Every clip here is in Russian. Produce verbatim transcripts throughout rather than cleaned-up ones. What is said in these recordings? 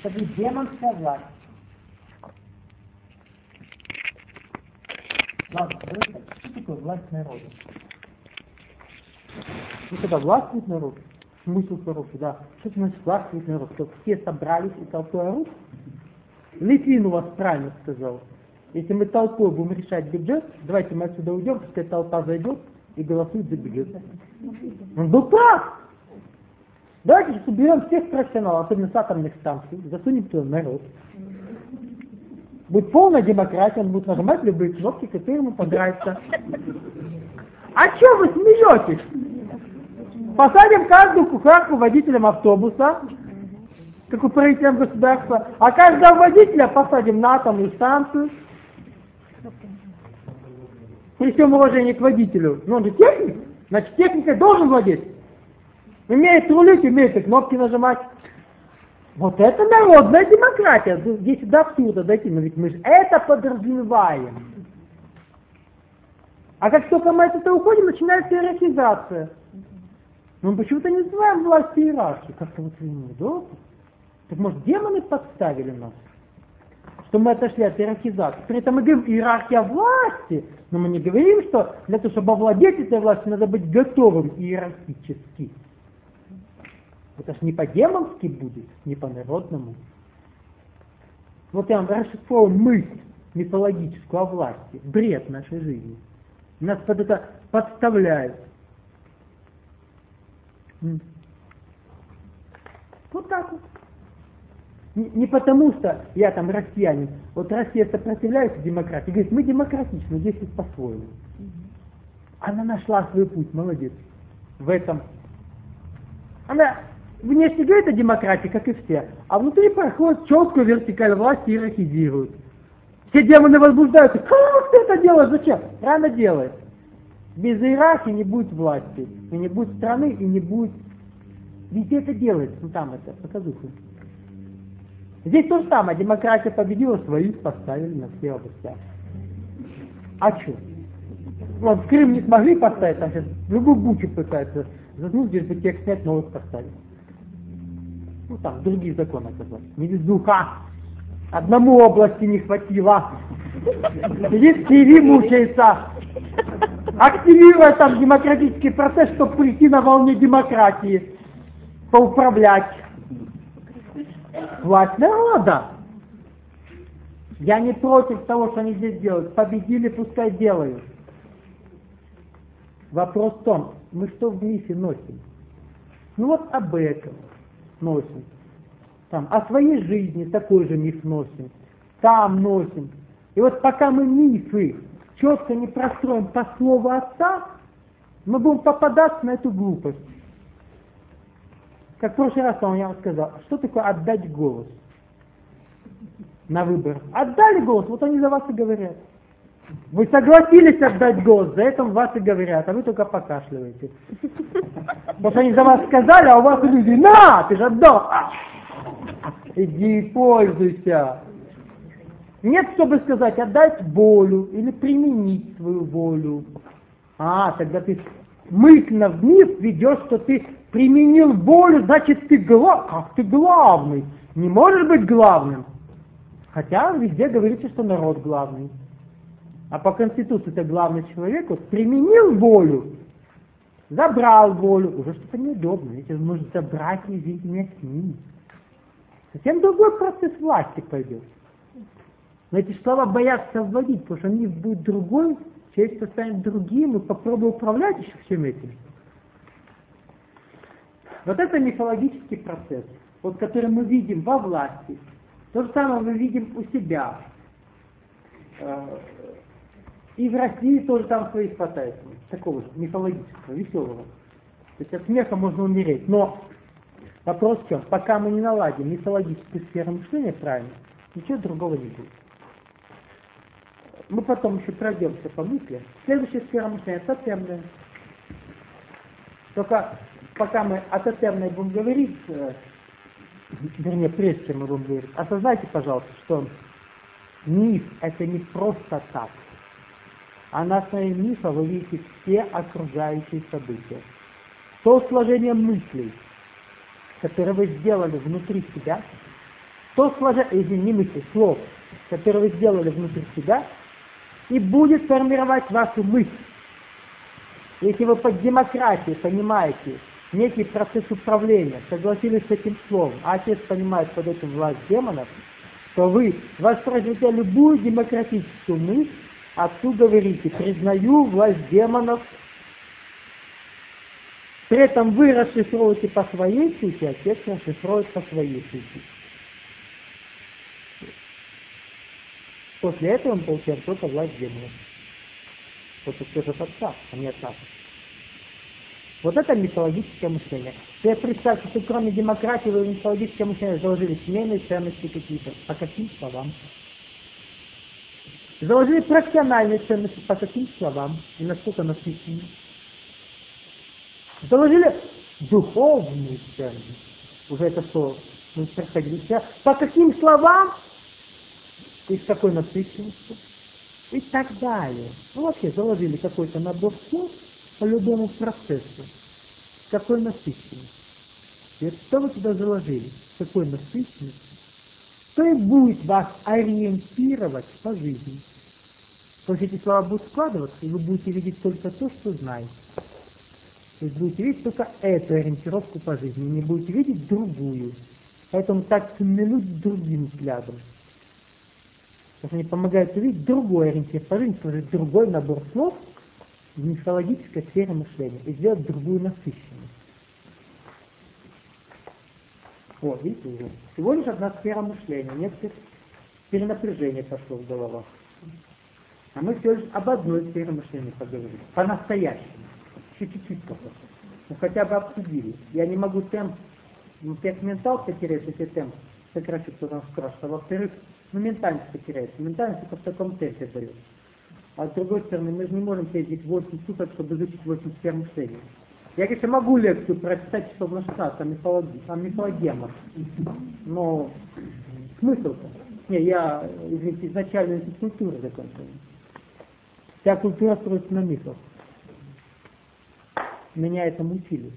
Это будет демонская власть. Ладно, что такое власть народа? Ну, когда властвует народ, смысл хороший, да. Что значит властвует народ? Что все собрались и толпой орут? Литвин у вас правильно сказал. Если мы толпой будем решать бюджет, давайте мы отсюда уйдем, пускай толпа зайдет и голосует за бюджет. Он был прав. Давайте сейчас уберем всех профессионалов, особенно с атомных станций, засунем туда народ. Будет полная демократия, он будет нажимать любые кнопки, которые ему понравятся. А что вы смеетесь? Посадим каждую кухарку водителем автобуса, как управителем государства, а каждого водителя посадим на атомную станцию. При всем уважении к водителю. Но он же техник, значит техникой должен владеть. Умеет рулить, умеет и кнопки нажимать. Вот это народная демократия. Здесь до абсурда дойти, но ведь мы же это подразумеваем. А как только мы от этого уходим, начинается иерархизация. Но мы почему-то не называем власть иерархии. Как-то вот неудобно. Так может демоны подставили нас? Что мы отошли от иерархизации. При этом мы говорим иерархия власти, но мы не говорим, что для того, чтобы овладеть этой властью, надо быть готовым иерархически. Это ж не по-демонски будет, не по-народному. Вот я вам расшифровал мысль мифологическую о власти, бред нашей жизни. Нас под это подставляют. Вот так вот. Не, не потому, что я там россиянин. Вот Россия сопротивляется демократии. Говорит, мы демократичны, действуем по-своему. Она нашла свой путь, молодец. В этом. Она внешне говорит о демократии, как и все, а внутри проходит четкую вертикаль власти и иерархизирует. Все демоны возбуждаются. Как ты это делаешь? Зачем? Рано делает. Без иерархии не будет власти, и не будет страны, и не будет... Везде это делается. Ну там это, показуху. Здесь то же самое. Демократия победила, своих поставили на все области. А что? Вот в Крым не смогли поставить, там сейчас любую бучу пытаются заткнуть, здесь бы тех снять, новых поставить. Ну там другие законы оказались. Не вездуха. Одному области не хватило. Сидит в Киеве, мучается. Активируя там демократический процесс, чтобы прийти на волне демократии. Поуправлять. Власть народа. Я не против того, что они здесь делают. Победили, пускай делают. Вопрос в том, мы что в мифе носим? Ну вот об этом носим. Там, о своей жизни такой же миф носим. Там носим. И вот пока мы мифы четко не простроим по слову отца, мы будем попадаться на эту глупость. Как в прошлый раз я вам сказал, что такое отдать голос на выборах? Отдали голос, вот они за вас и говорят. Вы согласились отдать голос, за это вас и говорят, а вы только покашливаете. Потому что они за вас сказали, а у вас люди, на, ты же отдал. Иди и пользуйся. Нет, чтобы сказать, отдать волю или применить свою волю. А, тогда ты мысленно в миф ведешь, что ты применил волю, значит ты главный. Как ты главный? Не можешь быть главным. Хотя везде говорится, что народ главный. А по Конституции ты главный человек, вот применил волю, забрал волю, уже что-то неудобно, ведь он может забрать и видеть меня с ним. Совсем другой процесс власти пойдет. Но эти слова боятся вводить, потому что миф будет другой, человек станет другим, и попробуй управлять еще всем этим. Вот это мифологический процесс, вот, который мы видим во власти. То же самое мы видим у себя. И в России тоже там своих хватает. Такого же мифологического, веселого. То есть от смеха можно умереть. Но вопрос в чем? Пока мы не наладим мифологическую сферу мышления правильно, ничего другого не будет. Мы потом еще пройдемся по мысли. Следующая сфера мышления – тотемная. Только пока мы о тотемной будем говорить, э, вернее, прежде чем мы будем говорить, осознайте, пожалуйста, что миф – это не просто так. А на основе мифа вы видите все окружающие события. То сложение мыслей, которое вы сделали внутри себя, то сложение, извини, мысли, слов, которые вы сделали внутри себя, и будет формировать вашу мысль. Если вы под демократией понимаете некий процесс управления, согласились с этим словом, а отец понимает под этим власть демонов, то вы воспроизведете любую демократическую мысль, отцу говорите: признаю власть демонов. При этом вы расшифровываете по своей сути, отец расшифровывает по своей сути. После этого он получает только власть демонов. Вот это тоже отца, а не от нас. Вот это мифологическое мышление. Теперь представьте, что кроме демократии вы в мифологическое мышление заложили семейные ценности какие-то. По каким словам? Заложили профессиональные ценности. По каким словам? И насколько насыщенные? Заложили духовные ценности. Уже это что? Мы проходили. По каким словам? И с какой насыщенностью? И так далее. Ну вообще заложили какой-то набор слов по любому процессу. С какой насыщенностью? И что вы туда заложили? С какой насыщенностью? То и будет вас ориентировать по жизни. То есть эти слова будут складываться, и вы будете видеть только то, что знаете. То есть будете видеть только эту ориентировку по жизни, не будете видеть другую. Поэтому так ценны люди другим взглядом. Потому что они помогают увидеть другой ориентир по жизни, сложить другой набор слов в мифологической сфере мышления и сделать другую насыщенность. Вот, видите уже. Всего лишь одна сфера мышления, нет перенапряжения пошло в головах. А мы всего лишь об одной сфере мышления поговорили. По-настоящему. Чуть-чуть только. Ну хотя бы обсудили. Я не могу темп, ну пять ментал потерять, если темп сокращу, то там страшно. Во-вторых, ну ментальность потеряется. Ментальность только в таком темпе дает. А с другой стороны, мы же не можем сидеть восемь суток, чтобы изучить восемь сфер мышления. Я, конечно, могу лекцию прочитать часов на шестнадцать о мифологии, о мифологемах. Но смысл-то? Не, я, извините, изначально институт культуры закончил. Вся культура строится на мифах. Меня этому учили.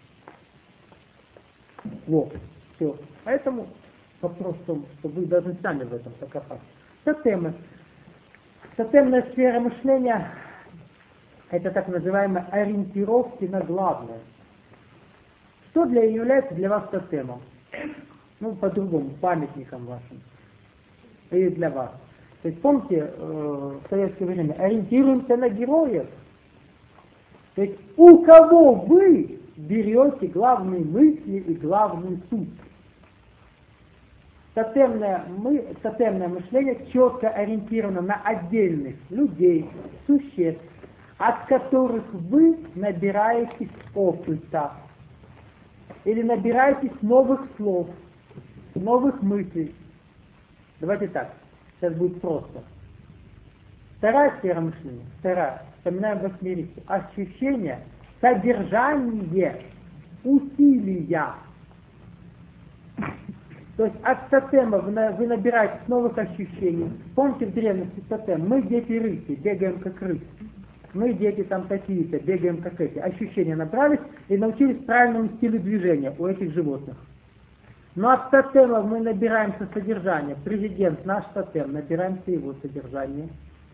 Вот, все. Поэтому вопрос в том, что вы должны сами в этом покопаться. Тотемы. Тотемная сфера мышления — это так называемые ориентировки на главное. Что для является для вас тотемом? Ну, по-другому, памятником вашим. И для вас. То есть помните, э, в советское время ориентируемся на героев. То есть у кого вы берете главные мысли и главную суть. Тотемное, мы, тотемное мышление четко ориентировано на отдельных людей, существ, от которых вы набираетесь опыта или набираетесь новых слов, новых мыслей. Давайте так, сейчас будет просто. Вторая сфера мышления, вторая, вспоминаем восьмерики, ощущение, содержание, усилия. То есть от тотема вы, на, вы набираете новых ощущений. Помните в древности тотем? Мы дети рыси, бегаем как рыси. Мы дети там такие-то, бегаем как эти. Ощущения набрались и научились правильному стилю движения у этих животных. Но от тотема мы набираемся содержания. Президент наш тотем, набираемся его содержания.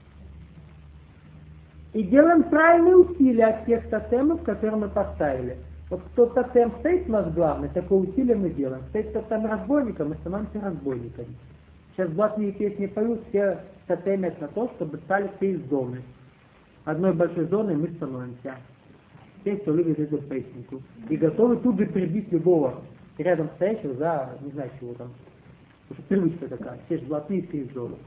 И делаем правильные усилия от тех тотемов, которые мы поставили. Вот кто тотем стоит у нас главный, такое усилие мы делаем. Стоит тотем разбойником, мы становимся разбойниками. Сейчас блатные песни поют, все тотемят на то, чтобы стали все из зоны. Одной большой зоной мы становимся. Те, кто любит эту песенку. И готовы тут же прибить любого рядом стоящего за, не знаю чего там. Потому что привычка такая. Все же блатные, все из зоны.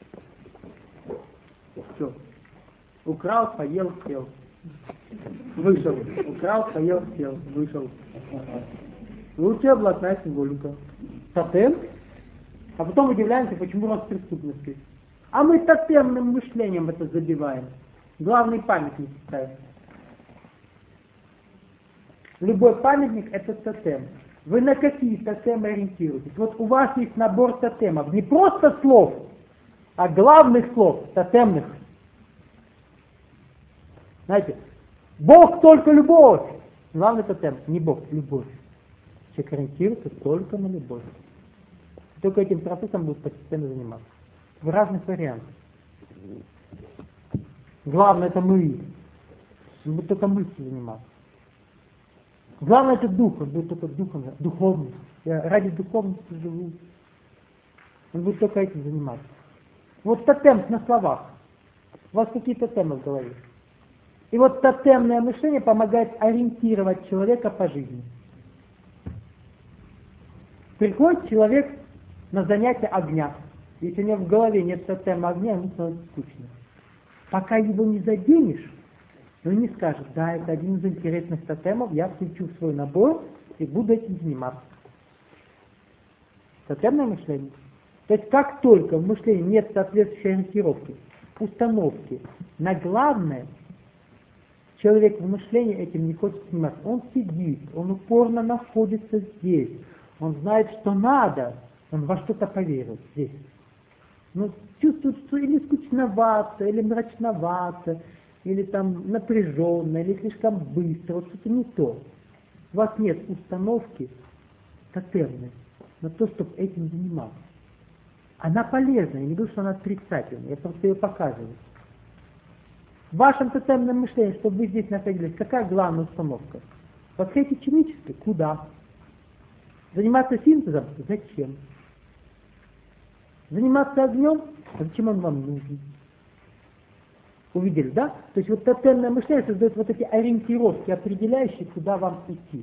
Все. Украл, поел, сел. Вышел. Украл, поел, сел. Вышел. Лучшая блатная символика. Тотем. А потом удивляемся, почему рост преступности. А мы тотемным мышлением это забиваем. Главный памятник ставим. Любой памятник — это тотем. Вы на какие тотемы ориентируетесь? Вот у вас есть набор тотемов. Не просто слов, а главных слов, тотемных. Знаете, Бог только любовь. Главный тотем, не Бог, любовь. Человек ориентируется только на любовь. Только этим процессом будут постепенно заниматься. В разных вариантах. Главное это мы. Он будет только мыслью заниматься. Главное это дух, он будет только духом, духовным. Я ради духовности живу. Он будет только этим заниматься. Вот тотем на словах. У вас какие тотемы в голове? И вот тотемное мышление помогает ориентировать человека по жизни. Приходит человек на занятие огня. Если у него в голове нет тотема огня, ему становится скучно. Пока его не заденешь, он не скажет: да, это один из интересных тотемов, я включу в свой набор и буду этим заниматься. Тотемное мышление. То есть как только в мышлении нет соответствующей ориентировки, установки на главное, человек в мышлении этим не хочет заниматься. Он сидит, он упорно находится здесь, он знает, что надо, он во что-то поверил здесь. Но чувствует, что или скучновато, или мрачновато, или там напряженно, или слишком быстро, вот что-то не то. У вас нет установки тотемной на то, чтобы этим заниматься. Она полезна, я не говорю, что она отрицательная, я просто ее показываю. В вашем тотемном мышлении, чтобы вы здесь находились, какая главная установка? Вот эти химические, куда? Заниматься синтезом? Зачем? Заниматься огнем? Зачем он вам нужен? Увидели, да? То есть вот тотемное мышление создает вот эти ориентировки, определяющие, куда вам идти.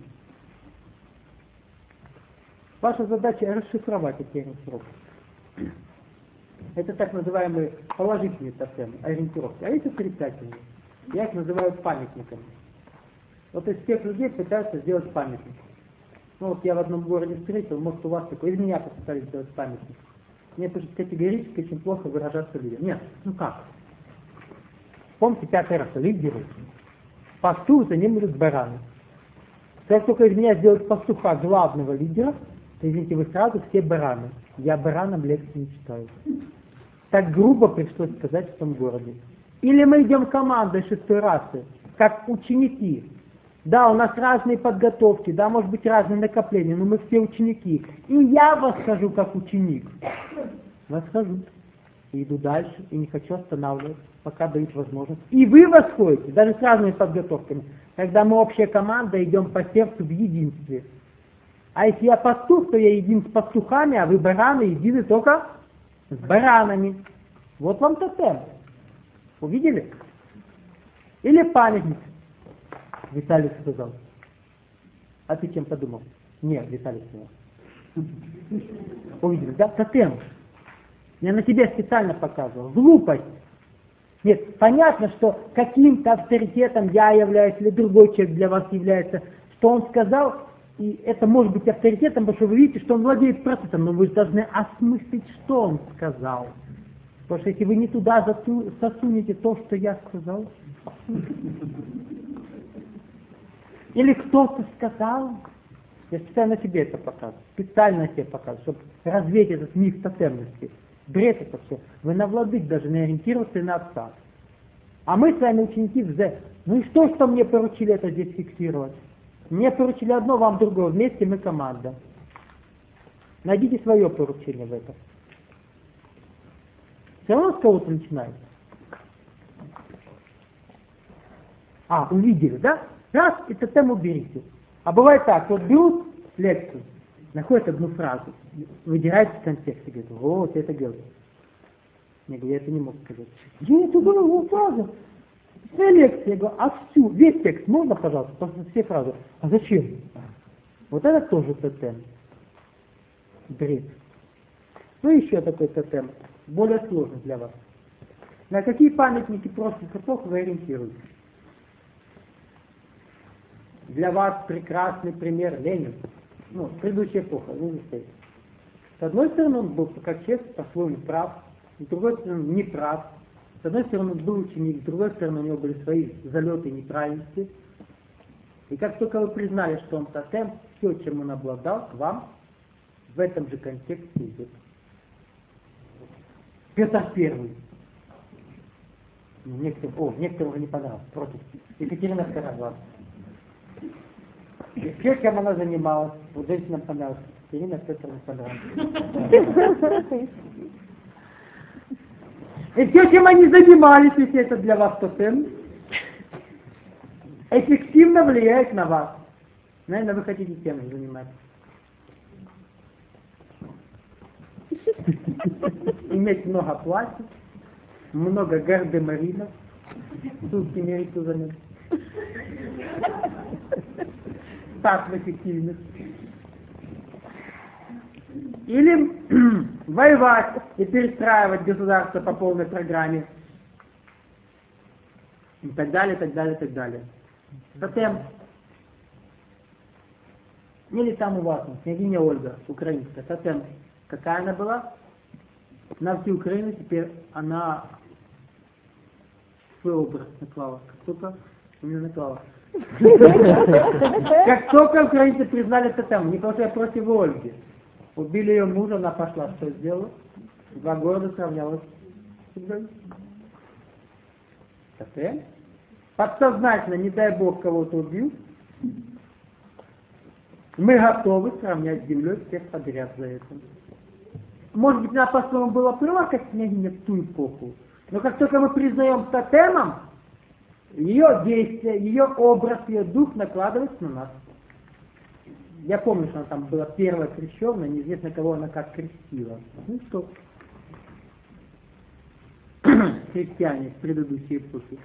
Ваша задача расшифровать эти ориентировки. Это так называемые положительные тотемы, ориентировки. А есть отрицательные. Я их называю памятниками. Вот из тех людей пытаются сделать памятник. Ну вот я в одном городе встретил, может у вас такой, из меня попытались сделать памятник. Мне пишут категорически очень плохо выражаться людям. Нет, ну как? Помните, пятый раз лидеры. Пастух, за ним идут бараны. Как только из меня сделать пастуха главного лидера, то, извините, вы сразу все бараны. Я баранам лекции не читаю. Так грубо пришлось сказать в том городе. Или мы идем командой шестой расы, как ученики. Да, у нас разные подготовки, да, может быть разные накопления, но мы все ученики. И я восхожу как ученик. Восхожу. И иду дальше, и не хочу останавливаться, пока дают возможность. И вы восходите, даже с разными подготовками. Когда мы общая команда, идем по сердцу в единстве. А если я пастух, то я един с пастухами, а вы бараны едины только с баранами. Вот вам тотем. Увидели? Или памятник. Виталий сказал. А ты чем подумал? Нет, Виталий сказал. Увидели, да? Тотем. Я на тебе специально показывал. Глупость. Нет, понятно, что каким-то авторитетом я являюсь, или другой человек для вас является, что он сказал, и это может быть авторитетом, потому что вы видите, что он владеет процессом, но вы же должны осмыслить, что он сказал. Потому что если вы не туда засу- засунете то, что я сказал, или кто-то сказал, я специально тебе это показываю, специально тебе показываю, чтобы развеять этот миф тотемности. Бред это все. Вы на владык даже не ориентироваться и на отца. А мы с вами ученики в Зе. Ну и что, что мне поручили это здесь фиксировать? Мне поручили одно, вам другое. Вместе мы команда. Найдите свое поручение в этом. Все равно с кого-то начинается. А, увидели, да? Раз, и тотем уберите. А бывает так, вот берут лекцию, находят одну фразу, выдирают из контекста, говорят: вот это говорит. Я говорю: я это не мог сказать. Я это говорю, фраза. Вся лекция, я говорю: а всю, весь текст можно, пожалуйста, просто все фразы. А зачем? Вот это тоже тотем. Бред. Ну еще такой тотем, более сложный для вас. На какие памятники прошлых эпох вы ориентируетесь? Для вас прекрасный пример Ленин. Ну, предыдущая эпоха, вы не стоите. С одной стороны, он был как человек по-своему прав, с другой стороны, не прав. С одной стороны, он был ученик, с другой стороны, у него были свои залеты и неправильности. И как только вы признали, что он тотем, все, чем он обладал, к вам в этом же контексте идет. Петр Первый. Некоторым, о, некоторым уже не понравилось, против. Екатерина Вторая. Все, чем она занималась, вот женщинам понравилось. Ирина Петровна Подранская. И все, чем они занимались, если это для вас тотем, эффективно влияет на вас. Наверное, вы хотите тем заниматься. Иметь много платьев, много гардемаринов, сутки мерить занять. Так в эффективности. Или воевать и перестраивать государство по полной программе. И так далее, так далее, так далее. Затем, или там у вас, княгиня Ольга, украинская, затем, какая она была? На всю Украину теперь она свой образ наклала. Как только у нее наклала. Как только украинцы признали тотем, не потому что я против Ольги. Убили ее мужа, она пошла, что сделала? Два города сравнялась с землей. Тотем. Подсознательно, не дай Бог, кого-то убил. Мы готовы сравнять с землей всех подряд за это. Может быть, она по-своему была права, как княгиня в ту эпоху. Но как только мы признаем тотемом, ее действие, ее образ, ее дух накладывается на нас. Я помню, что она там была первая крещенная, неизвестно кого она как крестила. Ну что? Христиане в предыдущей эпохе.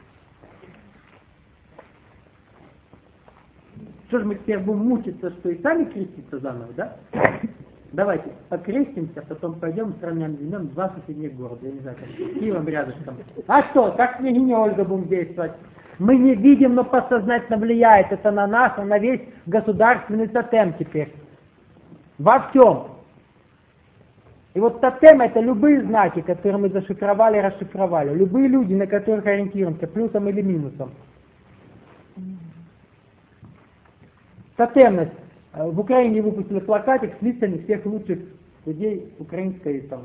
Что же мы теперь будем мучиться, что и сами креститься заново, да? Давайте покрестимся, потом пойдем сравняем землем два соседних города. Я не знаю, как с Киевом рядышком. А что, как княгиня Ольга будем действовать? Мы не видим, но подсознательно влияет это на нас, на весь государственный тотем теперь. Во всем. И вот тотем — это любые знаки, которые мы зашифровали, расшифровали. Любые люди, на которых ориентируемся, плюсом или минусом. Тотемность. В Украине выпустили плакатик с лицами всех лучших людей украинской там.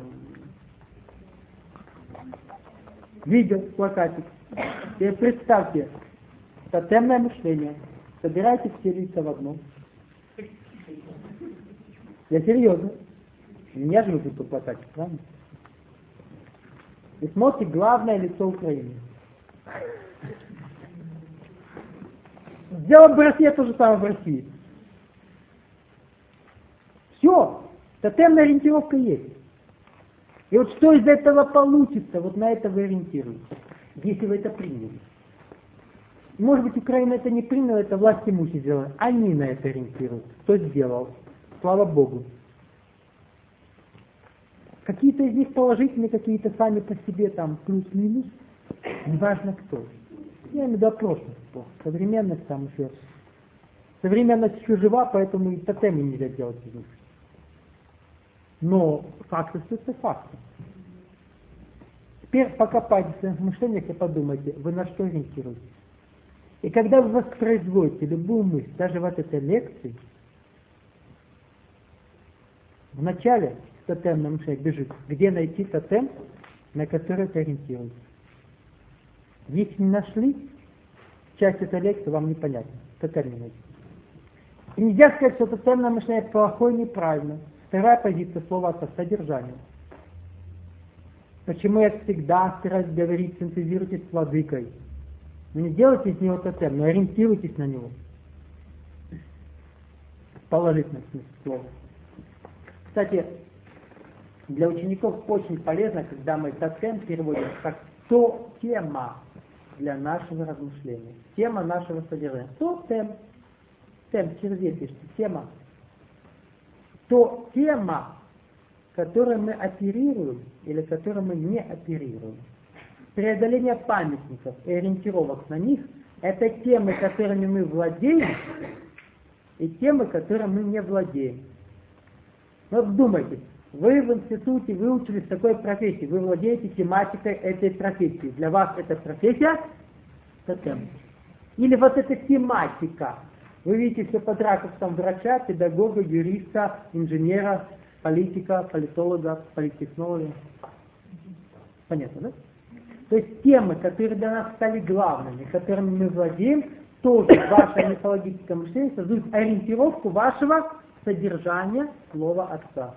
Видео, плакатик. Теперь представьте, тотемное мышление. Собирайте все лица в одном. Я серьезно. У меня же выпустил плакатик, правильно? И смотрите, главное лицо Украины. Сделал бы Россия то же самое в России. Все, тотемная ориентировка есть. И вот что из этого получится, вот на это вы ориентируетесь, если вы это приняли. Может быть, Украина это не приняла, это власть имущие сделали. Они на это ориентируются. Кто сделал? Слава Богу. Какие-то из них положительные, какие-то сами по себе там плюс-минус. Неважно кто. Я имею в виду оплошность. Современность там еще. Современность еще жива, поэтому и тотемы нельзя делать из них. Но факты остаются факты. Теперь покопайтесь в своих мышлениях и подумайте, вы на что ориентируетесь. И когда вы воспроизводите любую мысль, даже вот этой лекции, в начале тотемное мышление бежит, где найти тотем, на который ты ориентируешься. Если не нашли, часть этой лекции вам непонятна. Тотем не найти. И нельзя сказать, что тотемное мышление плохое, неправильно. Вторая позиция слова это содержание. Почему я всегда стараюсь говорить, синтезируйтесь с владыкой. Но не делайте из него тотем, но ориентируйтесь на него. Положительный смысл слова. Кстати, для учеников очень полезно, когда мы тотем переводим как то тема для нашего размышления. Тема нашего содержания. Тотем. Тем, через «е» пишется. Тема. То тема, которой мы оперируем или которой мы не оперируем. Преодоление памятников и ориентировок на них – это темы, которыми мы владеем, и темы, которыми мы не владеем. Вот вдумайтесь, вы в институте выучились такой профессии, вы владеете тематикой этой профессии. Для вас эта профессия – тотем. Или вот эта тематика. Вы видите все под ракурсом врача, педагога, юриста, инженера, политика, политолога, политтехнолога. Понятно, да? То есть темы, которые для нас стали главными, которыми мы владеем, тоже ваше мифологическое мышление создают ориентировку вашего содержание слова Отца,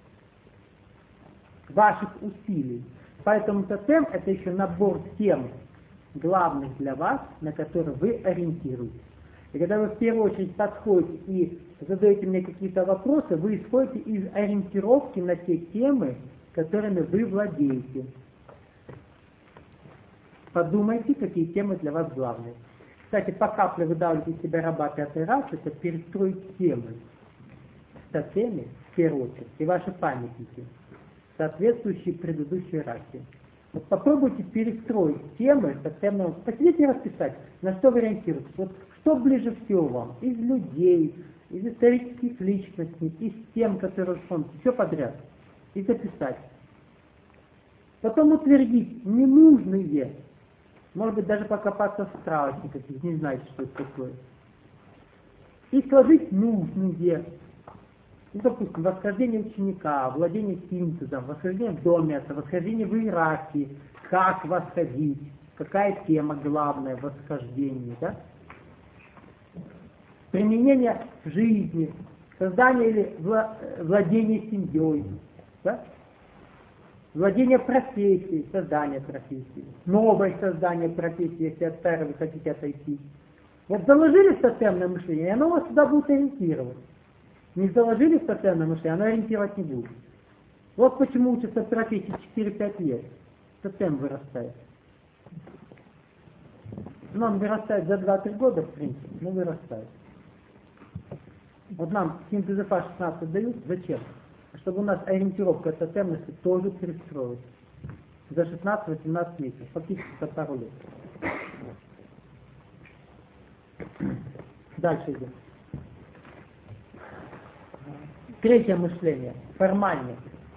ваших усилий. Поэтому тотем — это еще набор тем главных для вас, на которые вы ориентируетесь. И когда вы в первую очередь подходите и задаете мне какие-то вопросы, вы исходите из ориентировки на те темы, которыми вы владеете. Подумайте, какие темы для вас главные. Кстати, по капле выдавливать из себя раба пятой расы — это перестроить темы в тотеме, в первую очередь, и ваши памятники, соответствующие предыдущей расе. Вот попробуйте перестроить темы тотемного. Посидите и расписать, на что вы ориентируетесь. Вот что ближе всего вам? Из людей, из исторических личностей, из тем, которые вспомните, все подряд. И записать. Потом утвердить ненужные. Может быть, даже покопаться в справочниках, если не знаете, что это такое. И сложить нужные. Ну, допустим, восхождение ученика, владение синтезом, восхождение в доме, восхождение в иерархии, как восходить, какая тема главная в восхождении, да? Применение в жизни, создание или владение семьей, да? Владение профессией, создание профессии, новое создание профессии, если от старой вы хотите отойти. Вот заложили в тотемное мышление, и оно вас сюда будет ориентировать. Не заложили в тотемное мышление, оно ориентировать не будет. Вот почему учатся профессии четыре-пять лет. Тотем вырастает. Ну, он вырастает за два-три года, в принципе, но вырастает. Вот нам синтез эф а шестнадцать дают, зачем? Чтобы у нас ориентировка тотемности тоже перестроилась. За шестнадцать-восемнадцать месяцев, фактически за пару лет. Дальше идем. Третье мышление, формальное.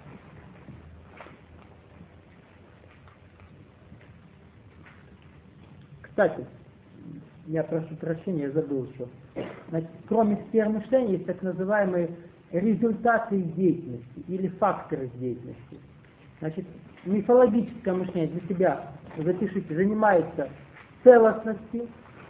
Кстати, я прошу прощения, я забыл еще. Значит, кроме сфер мышления есть так называемые результаты деятельности или факторы деятельности. Значит, мифологическое мышление для себя, запишите, занимается целостностью.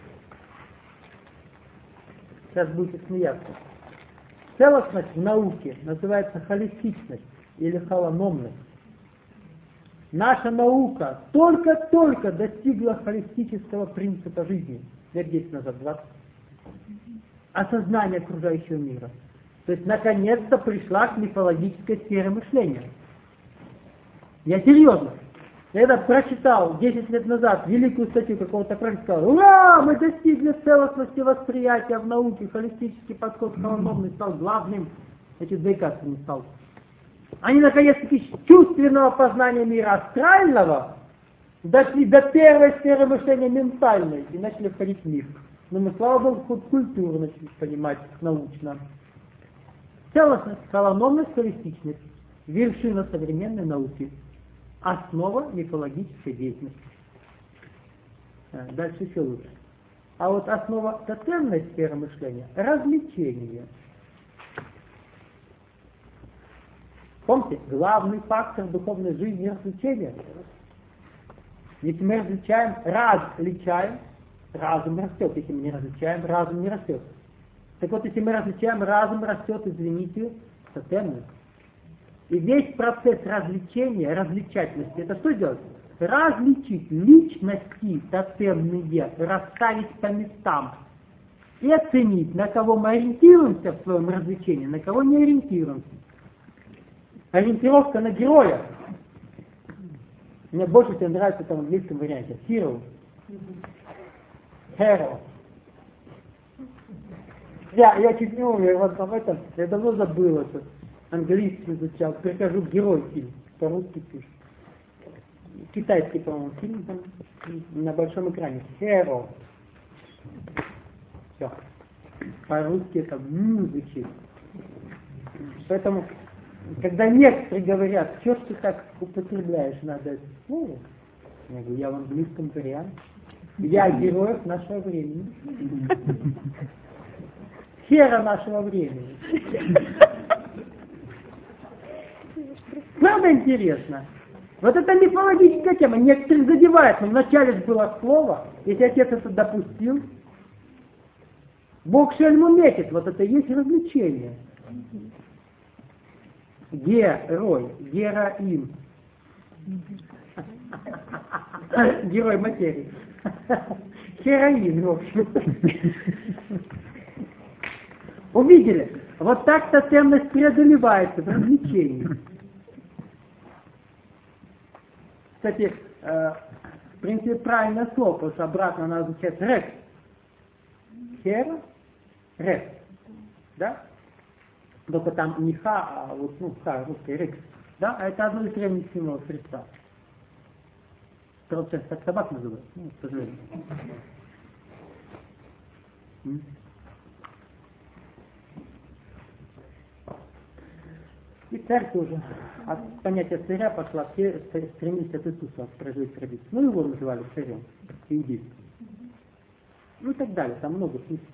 Сейчас будете смеяться. Целостность в науке называется холистичность или холономность. Наша наука только-только достигла холистического принципа жизни. Лет десять назад, двадцать. Осознание окружающего мира. То есть, наконец-то пришла к мифологической сфере мышления. Я серьезно. Я это прочитал десять лет назад великую статью какого-то профессора, сказал: ура, мы достигли целостности восприятия в науке, холистический подход холономный стал главным. Эти заикаться не стал. Они наконец-таки с чувственного познания мира астрального дошли до первой сферы мышления ментальной и начали входить в мир. Но мы, слава Богу, хоть культуру начали понимать научно. Целостность, холономность, холистичность – вершина современной науки. Основа мифологической деятельности. Дальше еще лучше. А вот основа тотемной сферы мышления – развлечение. Помните, главный фактор духовной жизни – развлечение. Если мы различаем, различаем, разум растет. Если мы не различаем, разум не растет. Так вот, если мы различаем, разум растет, извините, тотемный. И весь процесс развлечения, различательности, это что делать? Различить личности тотемные, расставить по местам и оценить, на кого мы ориентируемся в своем развлечении, на кого не ориентируемся. Ориентировка на героя. Мне больше всего нравится там в английском варианте. Hero. Hero. Я, я чуть не умер вот об этом, я давно забыл это. Английский изучал, прихожу, герой фильм, по-русски пишет. Китайский, по-моему, фильм там на большом экране. Hero. Все. По-русски это м звучит. Поэтому, когда некоторые говорят, что ж ты так употребляешь, надо это слово, я говорю, я в английском варианте. Я героев нашего времени. Хера нашего времени. Правда интересно? Вот это мифологическая тема. Некоторых задевает, но вначале было слово, если отец это допустил. Бог шельму метит, вот это и есть развлечение. Герой, героин. Герой материи. Хероин, в общем. Увидели? Вот так тотемность преодолевается в развлечении. Кстати, э, в принципе, правильное слово, потому что обратно оно означает рекс. Хера, рекс. Да? Только там не ха, а вот, ну, ха, русский рекс. Да? А это одно из древних символов Христа. Сейчас так собак называют, ну, к сожалению. И царь тоже. От понятия царя пошла, все стремились от Иисуса прожить традицию. Ну, его называли царем, иудейским. Ну и так далее, там много смыслов.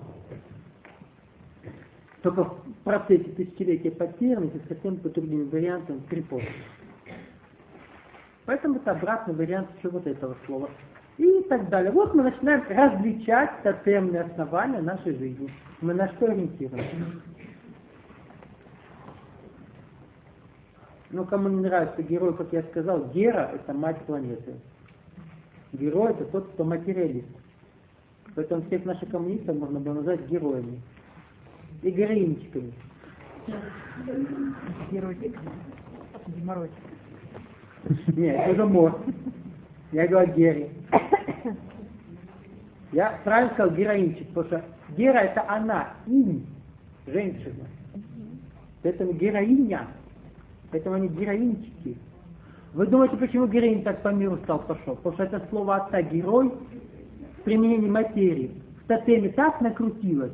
Только в процессе тысячелетия потерянности совсем по другим вариантам припомнить. Поэтому это обратный вариант еще вот этого слова. И так далее. Вот мы начинаем различать тотемные основания нашей жизни. Мы на что ориентируемся? Ну, кому не нравится герой, как я сказал, Гера — это мать планеты. Герой — это тот, кто материалист. Поэтому всех наших коммунистов можно было назвать героями. И героинчиками. Геройчик. Геморройчик. Нет, это уже мор. Я говорю Гере. Я правильно сказал героинчик, потому что Гера — это она, инь, женщина. Поэтому героиня. Поэтому они героинчики. Вы думаете, почему героин так по миру стал пошел? Потому что это слово отца герой в применении материи в тотеме так накрутилось,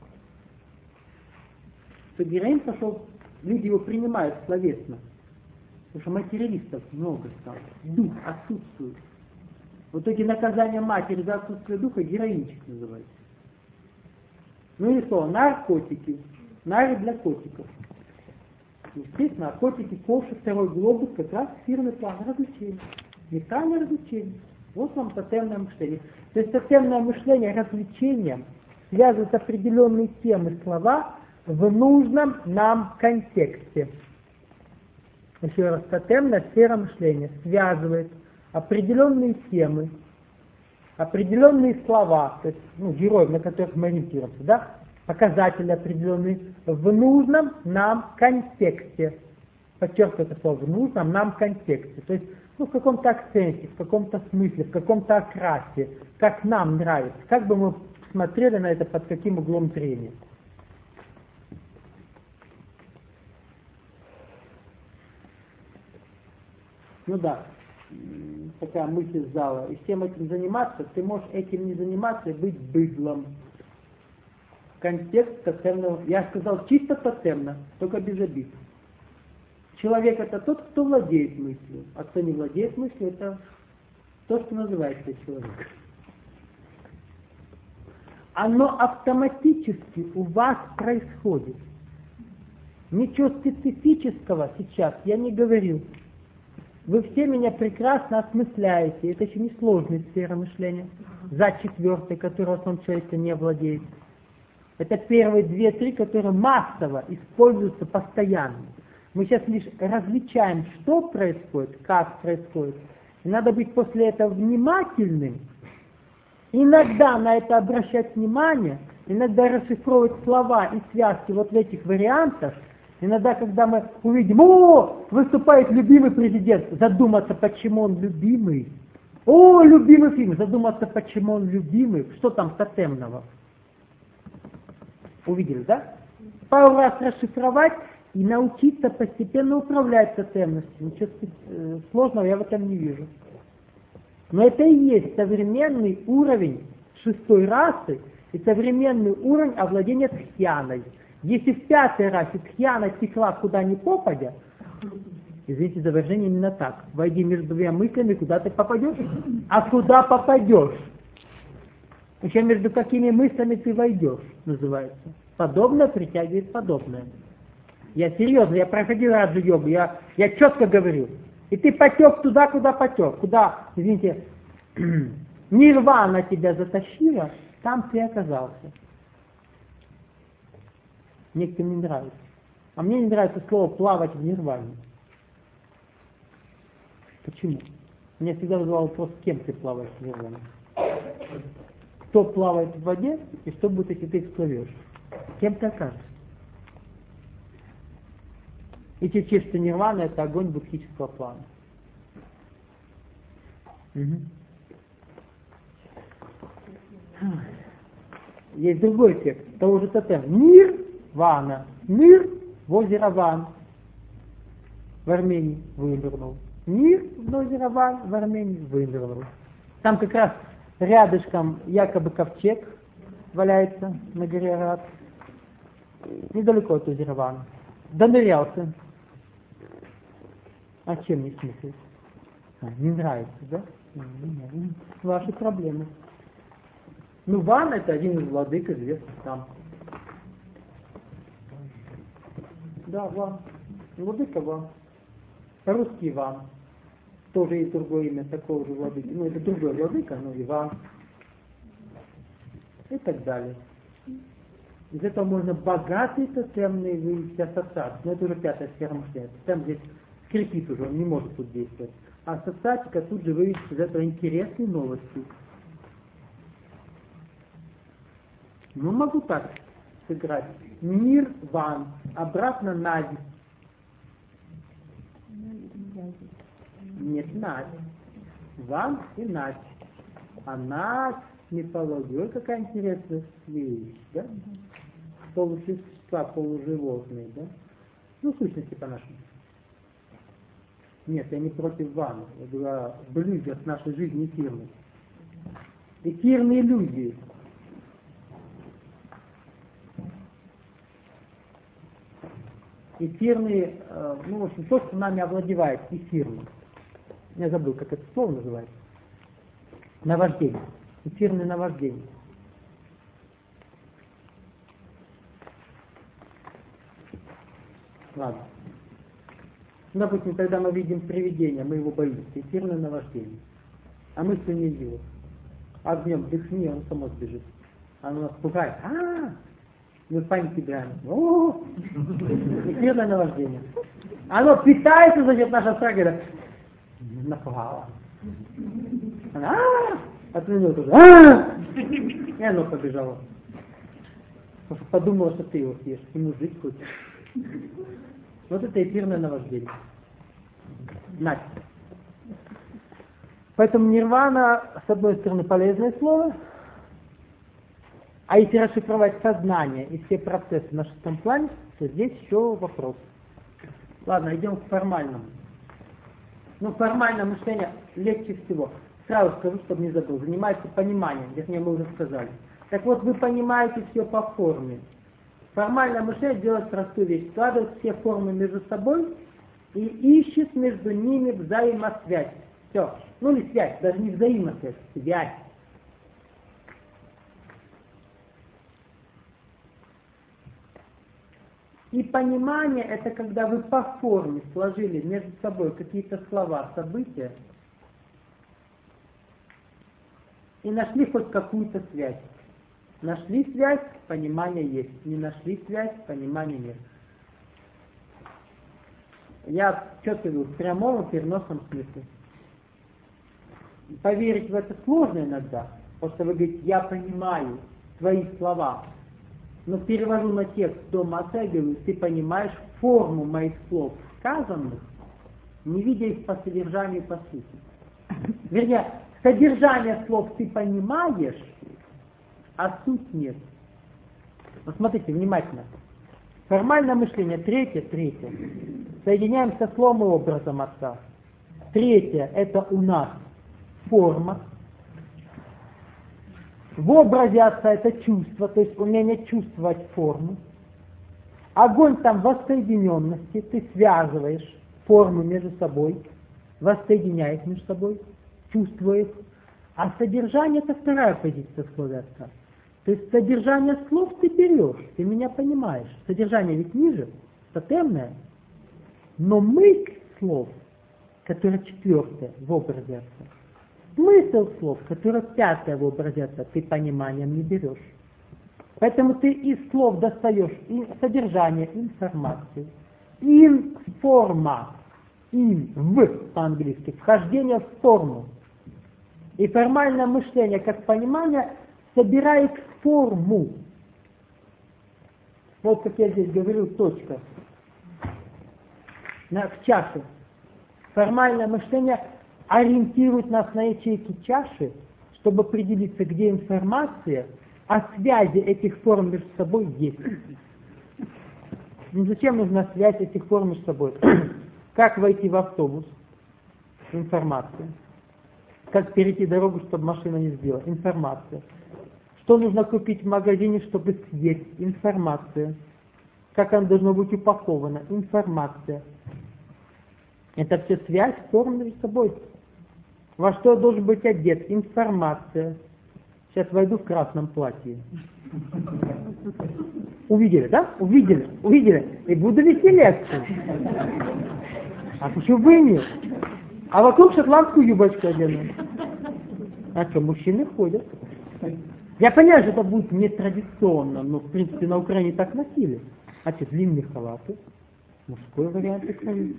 что героин пошел, люди его принимают словесно. Потому что материалистов много стало. Дух отсутствует. В итоге наказание матери за отсутствие духа героинчик называется. Ну и что? Наркотики. Нары для котиков. Естественно, наркотики, кофе, второй глобус, как раз эфирный план развлечений. Ментальное развлечение. Вот вам тотемное мышление. То есть тотемное мышление развлечением связывает определенные темы, слова в нужном нам контексте. Еще раз, тотемная сфера мышления связывает определенные темы, определенные слова, то есть ну, героев, на которых мы ориентируемся, да? Показатели определенные в нужном нам контексте. Подчеркиваю это слово, в нужном нам контексте. То есть ну, в каком-то акценте, в каком-то смысле, в каком-то окрасе, как нам нравится, как бы мы смотрели на это под каким углом зрения. Ну да, такая мысль из зала. И всем этим заниматься, ты можешь этим не заниматься и быть быдлом. Контекст тотемного, я сказал чисто тотемно, только без обид. Человек — это тот, кто владеет мыслью, а кто не владеет мыслью — это то, что называется человек. Оно автоматически у вас происходит. Ничего специфического сейчас я не говорю. Вы все меня прекрасно осмысляете. Это еще не сложная сфера мышления. За четвертой, которой в основном человека не владеет. Это первые две-три, которые массово используются постоянно. Мы сейчас лишь различаем, что происходит, как происходит. И надо быть после этого внимательным. Иногда на это обращать внимание, иногда расшифровывать слова и связки вот в этих вариантах. Иногда, когда мы увидим, о, выступает любимый президент, задуматься, почему он любимый. О, любимый фильм, задуматься, почему он любимый. Что там тотемного? Увидели, да? Пару раз расшифровать и научиться постепенно управлять тотемностью. Ничего сложного я в этом не вижу. Но это и есть современный уровень шестой расы и современный уровень овладения тхьяной. Если в пятой расе тхьяна текла куда ни попадя, извините за выражение, именно так. Войди между двумя мыслями, куда ты попадешь? А куда попадешь? Еще между какими мыслями ты войдешь, называется. Подобное притягивает подобное. Я серьезно, я проходил раджа-йогу, я, я четко говорю. И ты потек туда, куда потек. Куда, извините, нирвана тебя затащила, там ты оказался. Некоторым не нравится. А мне не нравится слово «плавать в нирване». Почему? Меня всегда вызывал вопрос, с кем ты плаваешь в нирване. Кто плавает в воде, и что будет, если ты всплывешь? Кем ты окажешься? И те чисто нирвана — это огонь буддхического плана. Угу. Есть другой текст того же тотема. Мир Вана. Мир в озеро Ван. В Армении вынырнул. Мир в озеро Ван в Армении вынырнул. Там как раз рядышком якобы ковчег валяется на горе Арат. Недалеко от озера Ван. Донырялся. А чем не смысл? А, не нравится, да? Ваши проблемы. Ну, Ван — это один из владык, известных там. Да, Ван. Владыка Ван. По-русски Иван. Тоже есть другое имя такого же владыки. Ну, это другой владыка, но Иван. И так далее. Из этого можно богатый тотемный вывести ассоциацию. Но это уже пятая сфера мышления. Там здесь скрипит уже, он не может тут действовать. А ассоциатика тут же выведет из этого интересные новости. Ну, могу так сыграть. Мир Ван. Обратно Надь. Нет, Надь. Ван и Надь. А Надь мифология. Ой, какая интересная вещь, да? Полусущества, полуживотные, да? Ну, в сущности, по-нашему. Нет, я не против Вана. Я говорю о блюдях нашей жизни эфирной. Эфирные люди. Эфирные, э, ну, в общем, то, что нами овладевает, эфирным. Я забыл, как это слово называется. Наваждение. Эфирное наваждение. Ладно. Допустим, когда мы видим привидение, мы его боимся. Эфирное наваждение. А мысли не делают. Огнем дыхни, он само сбежит. Оно нас пугает. А-а-а! Мы в панике играем. О, эфирное наваждение. Оно питается за счет нашего страха, говорит, напугало. Она а от меня тоже. А и оно побежало. Подумала, что ты его съешь. Ему жить хочешь. Вот это эфирное наваждение. Надь. Поэтому нирвана, с одной стороны, полезное слово. А если расшифровать сознание и все процессы на шестом плане, то здесь еще вопрос. Ладно, идем к формальному. Ну, формальное мышление легче всего. Сразу скажу, чтобы не забыл. Занимается пониманием, вернее, мы уже сказали. Так вот, вы понимаете все по форме. Формальное мышление делает простую вещь. Складывает все формы между собой и ищет между ними взаимосвязь. Все. Ну, не связь, даже не взаимосвязь, связь. И понимание — это когда вы по форме сложили между собой какие-то слова, события и нашли хоть какую-то связь. Нашли связь, понимание есть. Не нашли связь, понимания нет. Я четко говорю, в прямом и переносном смысле. Поверить в это сложно иногда, потому что вы говорите, я понимаю твои слова. Но перевожу на текст дома отца и говорю, ты понимаешь форму моих слов сказанных, не видя их по содержанию и по сути. Вернее, содержание слов ты понимаешь, а суть нет. Вот смотрите внимательно. Формальное мышление, третье, третье. Соединяем со словом и образом отца. Третье, это у нас форма. В образе отца это чувство, то есть умение чувствовать форму. Огонь там воссоединенности, ты связываешь формы между собой, воссоединяешь между собой, чувствуешь. А содержание это вторая позиция в слове отца. То есть содержание слов ты берешь, ты меня понимаешь. Содержание ведь ниже, тотемное. Но мысль слов, которая четвертая в образе отца, смысл слов, который пятое в образе отца, ты пониманием не берешь. Поэтому ты из слов достаешь и содержание, информацию. Информа. Ин, в по-английски. Вхождение в форму. И формальное мышление, как понимание, собирает форму. Вот как я здесь говорил, точка. На, в чаше. Формальное мышление ориентирует нас на ячейки чаши, чтобы определиться, где информация, а связи этих форм между собой есть. Ну, зачем нужна связь этих форм между собой? Как войти в автобус? Информация. Как перейти дорогу, чтобы машина не сбила? Информация. Что нужно купить в магазине, чтобы съесть? Информация. Как оно должно быть упаковано? Информация. Это все связь форм между собой. Во что я должен быть одет? Информация. Сейчас войду в красном платье. Увидели, да? Увидели, увидели. И буду вести лекцию. А почему бы и нет? А вокруг шотландскую юбочку одену. А что, мужчины ходят? Я понимаю, что это будет нетрадиционно, но в принципе на Украине так носили. А что, длинные халаты? Мужской вариант Украины.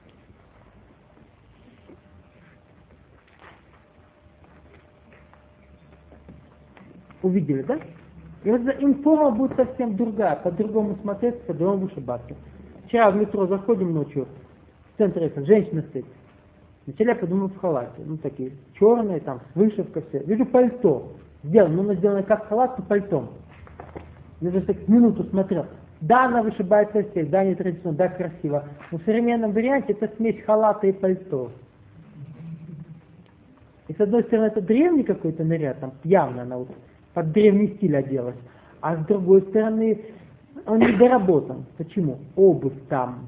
Увидели, да? И вот информа будет совсем другая, по-другому смотреть, по-другому вышибаться. Вчера в метро заходим ночью, в центре, женщина стоит. Вначале я подумал в халате, ну такие черные, там, с вышивкой все. Вижу пальто, сделано, ну, сделано как халат, то пальтом. Я даже так минуту смотрел. Да, она вышибается всех, да, не традиционно, да, красиво. Но в современном варианте это смесь халата и пальто. И с одной стороны это древний какой-то наряд, там явно она вот под древний стиль оделась. А с другой стороны он недоработан. Почему? Обувь там.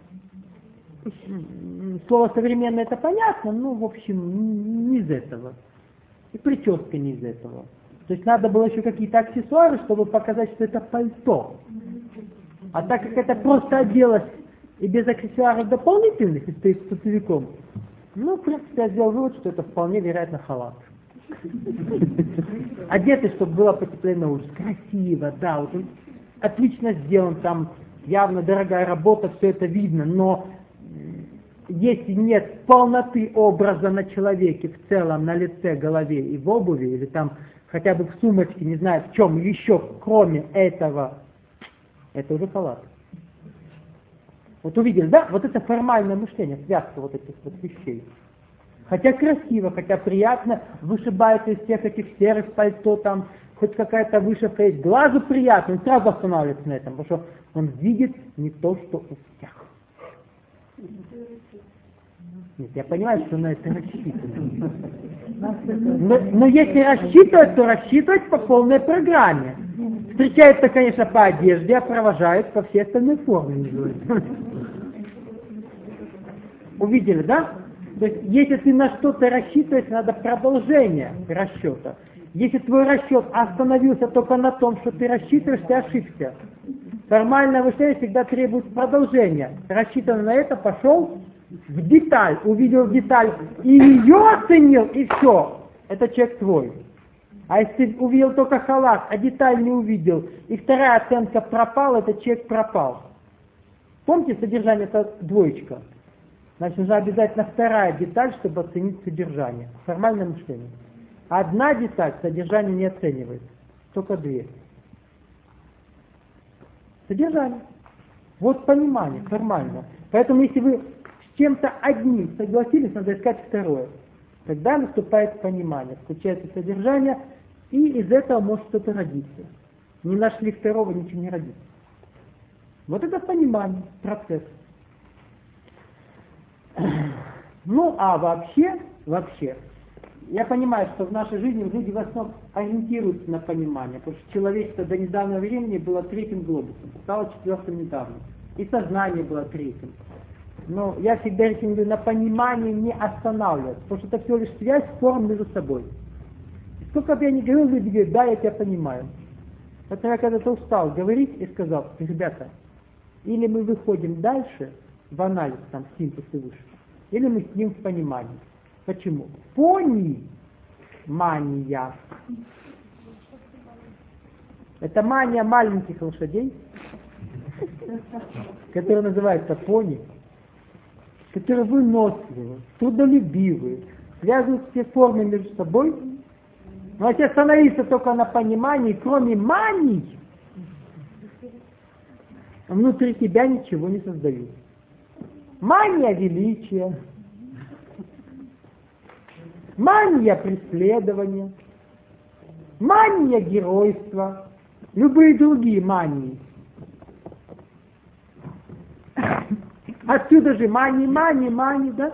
Слово современное это понятно, но в общем не из этого. И прическа не из этого. То есть надо было еще какие-то аксессуары, чтобы показать, что это пальто. А так как это просто оделось и без аксессуаров дополнительных, и стоит с путевиком, ну, в принципе, я сделал вывод, что это вполне вероятно халат. Одетый, чтобы было потеплее на улице. Красиво, да, вот он отлично сделан, там явно дорогая работа, все это видно, но если нет полноты образа на человеке в целом, на лице, голове и в обуви, или там хотя бы в сумочке, не знаю в чем еще, кроме этого, это уже халат. Вот увидели, да? Вот это формальное мышление, связка вот этих вот вещей. Хотя красиво, хотя приятно, вышибается из всех этих серых пальто, там хоть какая-то вышивка есть. Глазу приятно, он сразу останавливается на этом, потому что он видит не то, что у всех. Нет, я понимаю, что на это рассчитано. Но, но если рассчитывать, то рассчитывать по полной программе. Встречается, конечно, по одежде, а провожают по всей остальной форме. Увидели, да? То есть, если ты на что-то рассчитываешь, надо продолжение расчета. Если твой расчет остановился только на том, что ты рассчитываешь, ты ошибся. Формальное мышление всегда требует продолжения. Рассчитан на это, пошел в деталь, увидел деталь и ее оценил, и все. Это человек твой. А если ты увидел только халат, а деталь не увидел, и вторая оценка пропала, этот человек пропал. Помните, содержание это двоечка. Значит, нужна обязательно вторая деталь, чтобы оценить содержание. Формальное мышление. Одна деталь содержание не оценивает. Только две. Содержание. Вот понимание, формально. Поэтому если вы с чем-то одним согласились, надо искать второе. Тогда наступает понимание, включается содержание, и из этого может что-то родиться. Не нашли второго, ничего не родится. Вот это понимание, процесс. Ну, а вообще, вообще, я понимаю, что в нашей жизни люди в основном ориентируются на понимание, потому что человечество до недавнего времени было третьим глобусом, стало четвертым недавно. И сознание было третьим. Но я всегда рекомендую на понимании не останавливаться, потому что это всего лишь связь форм между собой. И сколько бы я ни говорил, люди говорят, да, я тебя понимаю. Поэтому я когда-то устал говорить и сказал, ребята, или мы выходим дальше, в анализ, там, синтез и выше, или мы сидим в понимании. Почему? Понимание. Это мания маленьких лошадей, которые называются пони, которые выносливы, трудолюбивые, связывают все формы между собой. Но если остановиться только на понимании, кроме маний, внутри тебя ничего не создают. Мания величия, мания преследования, мания геройства, любые другие мании. Отсюда же мани, мани, мани, да?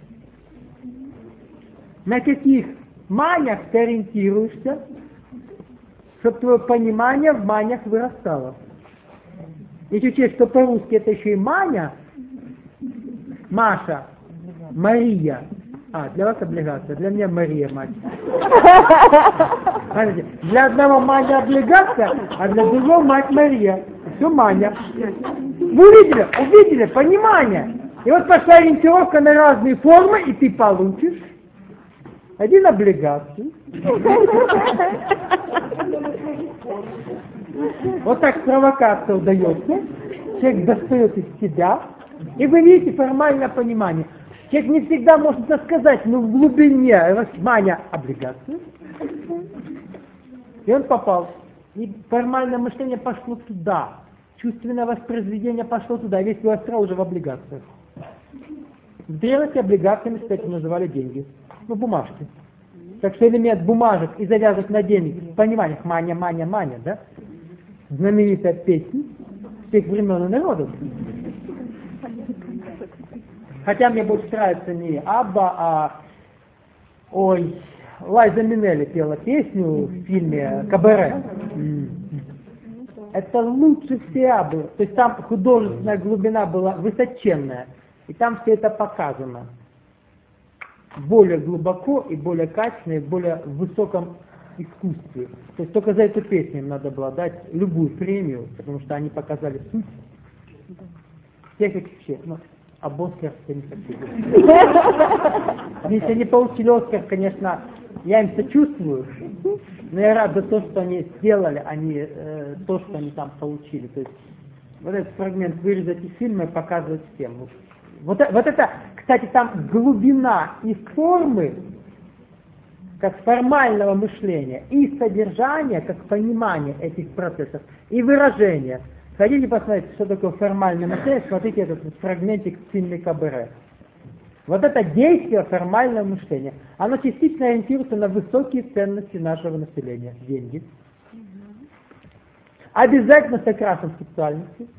На каких маниях ты ориентируешься, чтобы твое понимание в маниях вырастало? Если учесть, что по-русски это еще и Маня, Маша, Мария. А, для вас облигация, для меня Мария, мать. Смотрите, для одного Маня облигация, а для другого мать Мария. Все Маня. Вы увидели? Увидели? Понимание. И вот пошла ориентировка на разные формы, и ты получишь один облигацию. Вот так провокация удается. Человек достает из себя, и вы видите формальное понимание. Человек не всегда может это сказать, но в глубине Маня облигацию. И он попал. И формальное мышление пошло туда. Чувственное воспроизведение пошло туда. Весь его астрал уже в облигациях. В древности облигациями, кстати, называли деньги. Ну, бумажки. Так что элемент бумажек и завязок на деньги в пониманиях маня, маня, маня, да? Знаменитая песня всех времен и народов. Хотя мне больше нравится не Абба, а ой, Лайза Минелли пела песню в фильме «Кабаре». Это лучше всего было. То есть там художественная глубина была высоченная. И там все это показано. Более глубоко и более качественно, и в более высоком искусстве. То есть только за эту песню им надо было дать любую премию, потому что они показали суть. Всех их всех. Ну, об Оскар все не хотели. Если они получили Оскар, конечно, я им сочувствую, но я рад за то, что они сделали, а не э, то, что они там получили. То есть вот этот фрагмент вырезать из фильма и показывать всем. Вот, вот это, кстати, там глубина и формы, как формального мышления, и содержания, как понимание этих процессов, и выражения. Хотите посмотреть, что такое формальное мышление, смотрите этот фрагментик в фильме «Кабаре». Вот это действие формального мышления, оно частично ориентируется на высокие ценности нашего населения, деньги. Обязательно с окрасом сексуальности.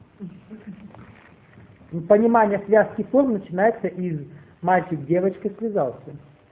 Понимание связки форм начинается из мальчик-девочка связался.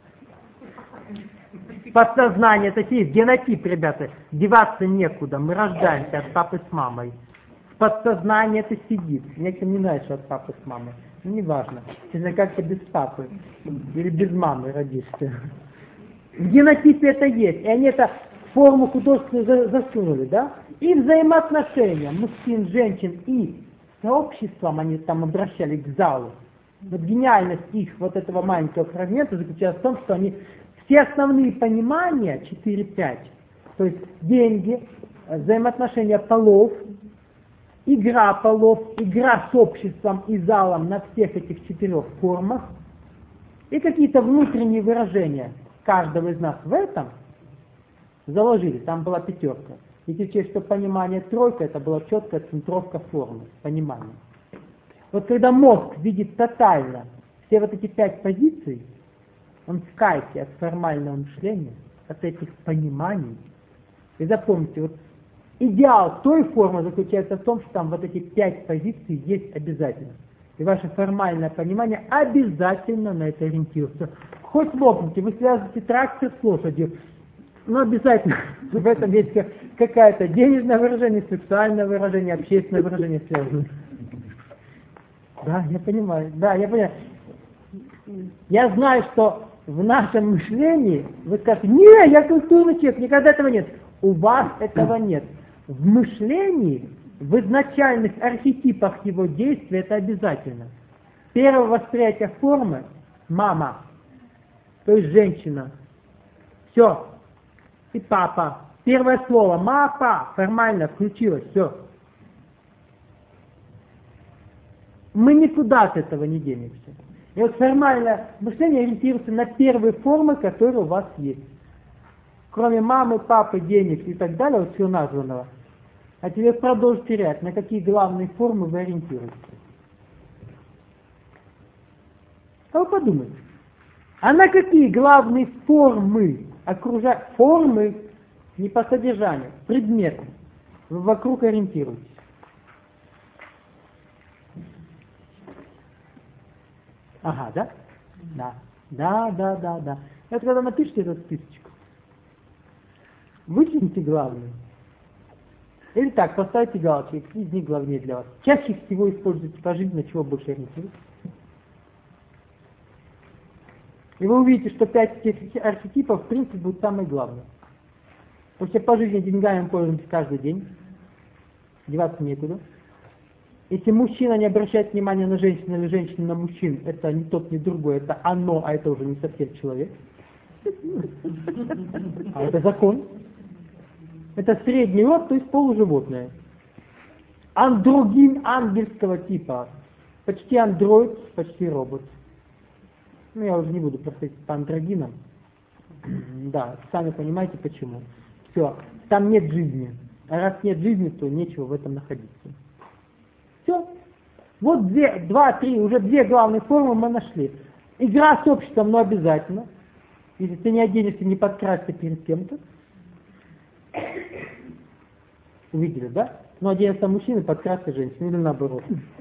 Подсознание, это есть генотип, ребята, деваться некуда, мы рождаемся от папы с мамой. В подсознании это сидит, некоторым не нравится от папы с мамой, ну не важно, если как-то без папы или без мамы родишься. В генотипе это есть, и они это в форму художественную засунули, да? И взаимоотношения мужчин, женщин и сообществом они там обращали к залу. Вот гениальность их вот этого маленького фрагмента заключалась в том, что они все основные понимания, четыре-пять, то есть деньги, взаимоотношения полов, игра полов, игра с обществом и залом на всех этих четырех формах, и какие-то внутренние выражения каждого из нас в этом заложили, там была пятерка. И учесть, что понимание тройка, это была четкая центровка формы, понимания. Вот когда мозг видит тотально все вот эти пять позиций, он в кайфе от формального мышления, от этих пониманий. И запомните, вот идеал той формы заключается в том, что там вот эти пять позиций есть обязательно. И ваше формальное понимание обязательно на это ориентируется. Хоть лопните, вы связываете трактор с лошадью, но обязательно в этом есть какое-то денежное выражение, сексуальное выражение, общественное выражение связано. Да, я понимаю, да, я понимаю. Я знаю, что в нашем мышлении вы скажете, не, я культурный человек, никогда этого нет. У вас этого нет. В мышлении, в изначальных архетипах его действия это обязательно. Первое восприятие формы – мама, то есть женщина. Все. И папа, Первое слово «мапа» формально включилось, все. Мы никуда от этого не денемся. И вот формальное мышление ориентируется на первые формы, которые у вас есть. Кроме мамы, папы, денег и так далее, вот всего названного. А теперь продолжите терять, на какие главные формы вы ориентируетесь. А вы подумайте. А на какие главные формы окружают, формы не по содержанию, предметы, вы вокруг ориентируетесь? Ага, да? Да. Да, да, да, да. Это когда напишите эту списочку. Вычлените главные. Или так, поставьте галочки, какие из них главнее для вас. Чаще всего используйте по жизни, на чего больше ориентируетесь. И вы увидите, что пять этих архетипов, в принципе, будут самые главные. Потому что по жизни деньгами пользуемся каждый день. Деваться некуда. Если мужчина не обращает внимания на женщину или женщина на мужчин, это не тот, не другой, это оно, а это уже не совсем человек. А это закон. Это средний род, то есть полуживотное. Андрогин ангельского типа. Почти андроид, почти робот. Ну, я уже не буду проходить по андрогинам. Да, сами понимаете почему. Все, там нет жизни. А раз нет жизни, то нечего в этом находиться. Все. Вот две, два, три, уже две главные формы мы нашли. Игра с обществом, но обязательно. Если ты не оденешься, не подкрасься перед кем-то. Увидели, да? Ну, оденется мужчина, подкрасься женщина, или наоборот.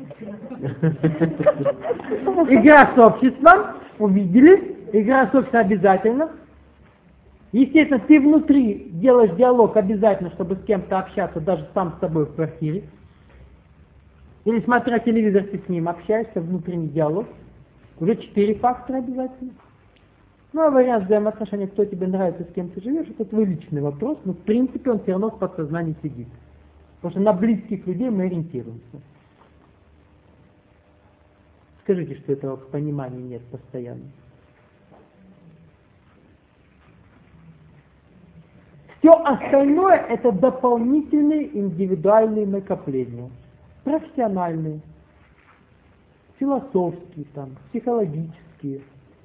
Игра с обществом, увидели. Игра с обществом обязательно. Естественно, ты внутри делаешь диалог обязательно, чтобы с кем-то общаться, даже сам с собой в квартире. Или смотря телевизор, ты с ним общаешься, внутренний диалог. Уже четыре фактора обязательно. Ну, а вариант взаимоотношений, кто тебе нравится, с кем ты живешь, это твой личный вопрос, но в принципе он все равно в подсознании сидит. Потому что на близких людей мы ориентируемся. Скажите, что этого понимания нет постоянно. Все остальное это дополнительные индивидуальные накопления. Профессиональные, философские, там, психологические.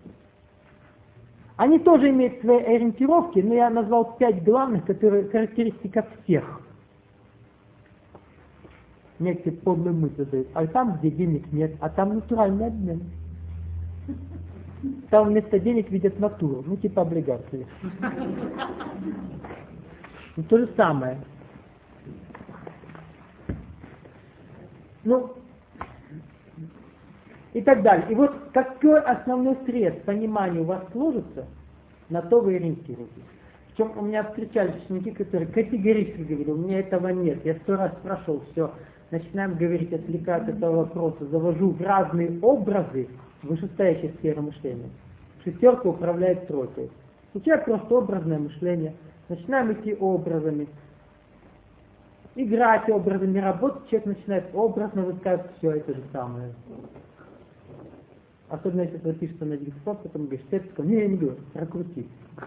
Они тоже имеют свои ориентировки, но я назвал пять главных, которые характеристика всех. Некоторые подлые мысли дают. А там, где денег нет, а там натуральный обмен. Там вместо денег видят натуру, ну типа облигации. Ну, то же самое. Ну, и так далее. И вот какой основной сред понимания у вас сложится, на то вы ориентируетесь. Причем у меня встречались ученики, которые категорически говорили, у меня этого нет. Я сто раз спрашивал, все, начинаем говорить, отвлекаться от этого вопроса, завожу в разные образы вышестоящей сферы мышления. Шестерка управляет тройкой. Сейчас просто образное мышление. Начинаем идти образами. Играть образами, работать, человек начинает образно высказывать все это же самое. Особенно если это пишется на диктофон, потом говоришь, сердце, не, я не говорю, прокрути.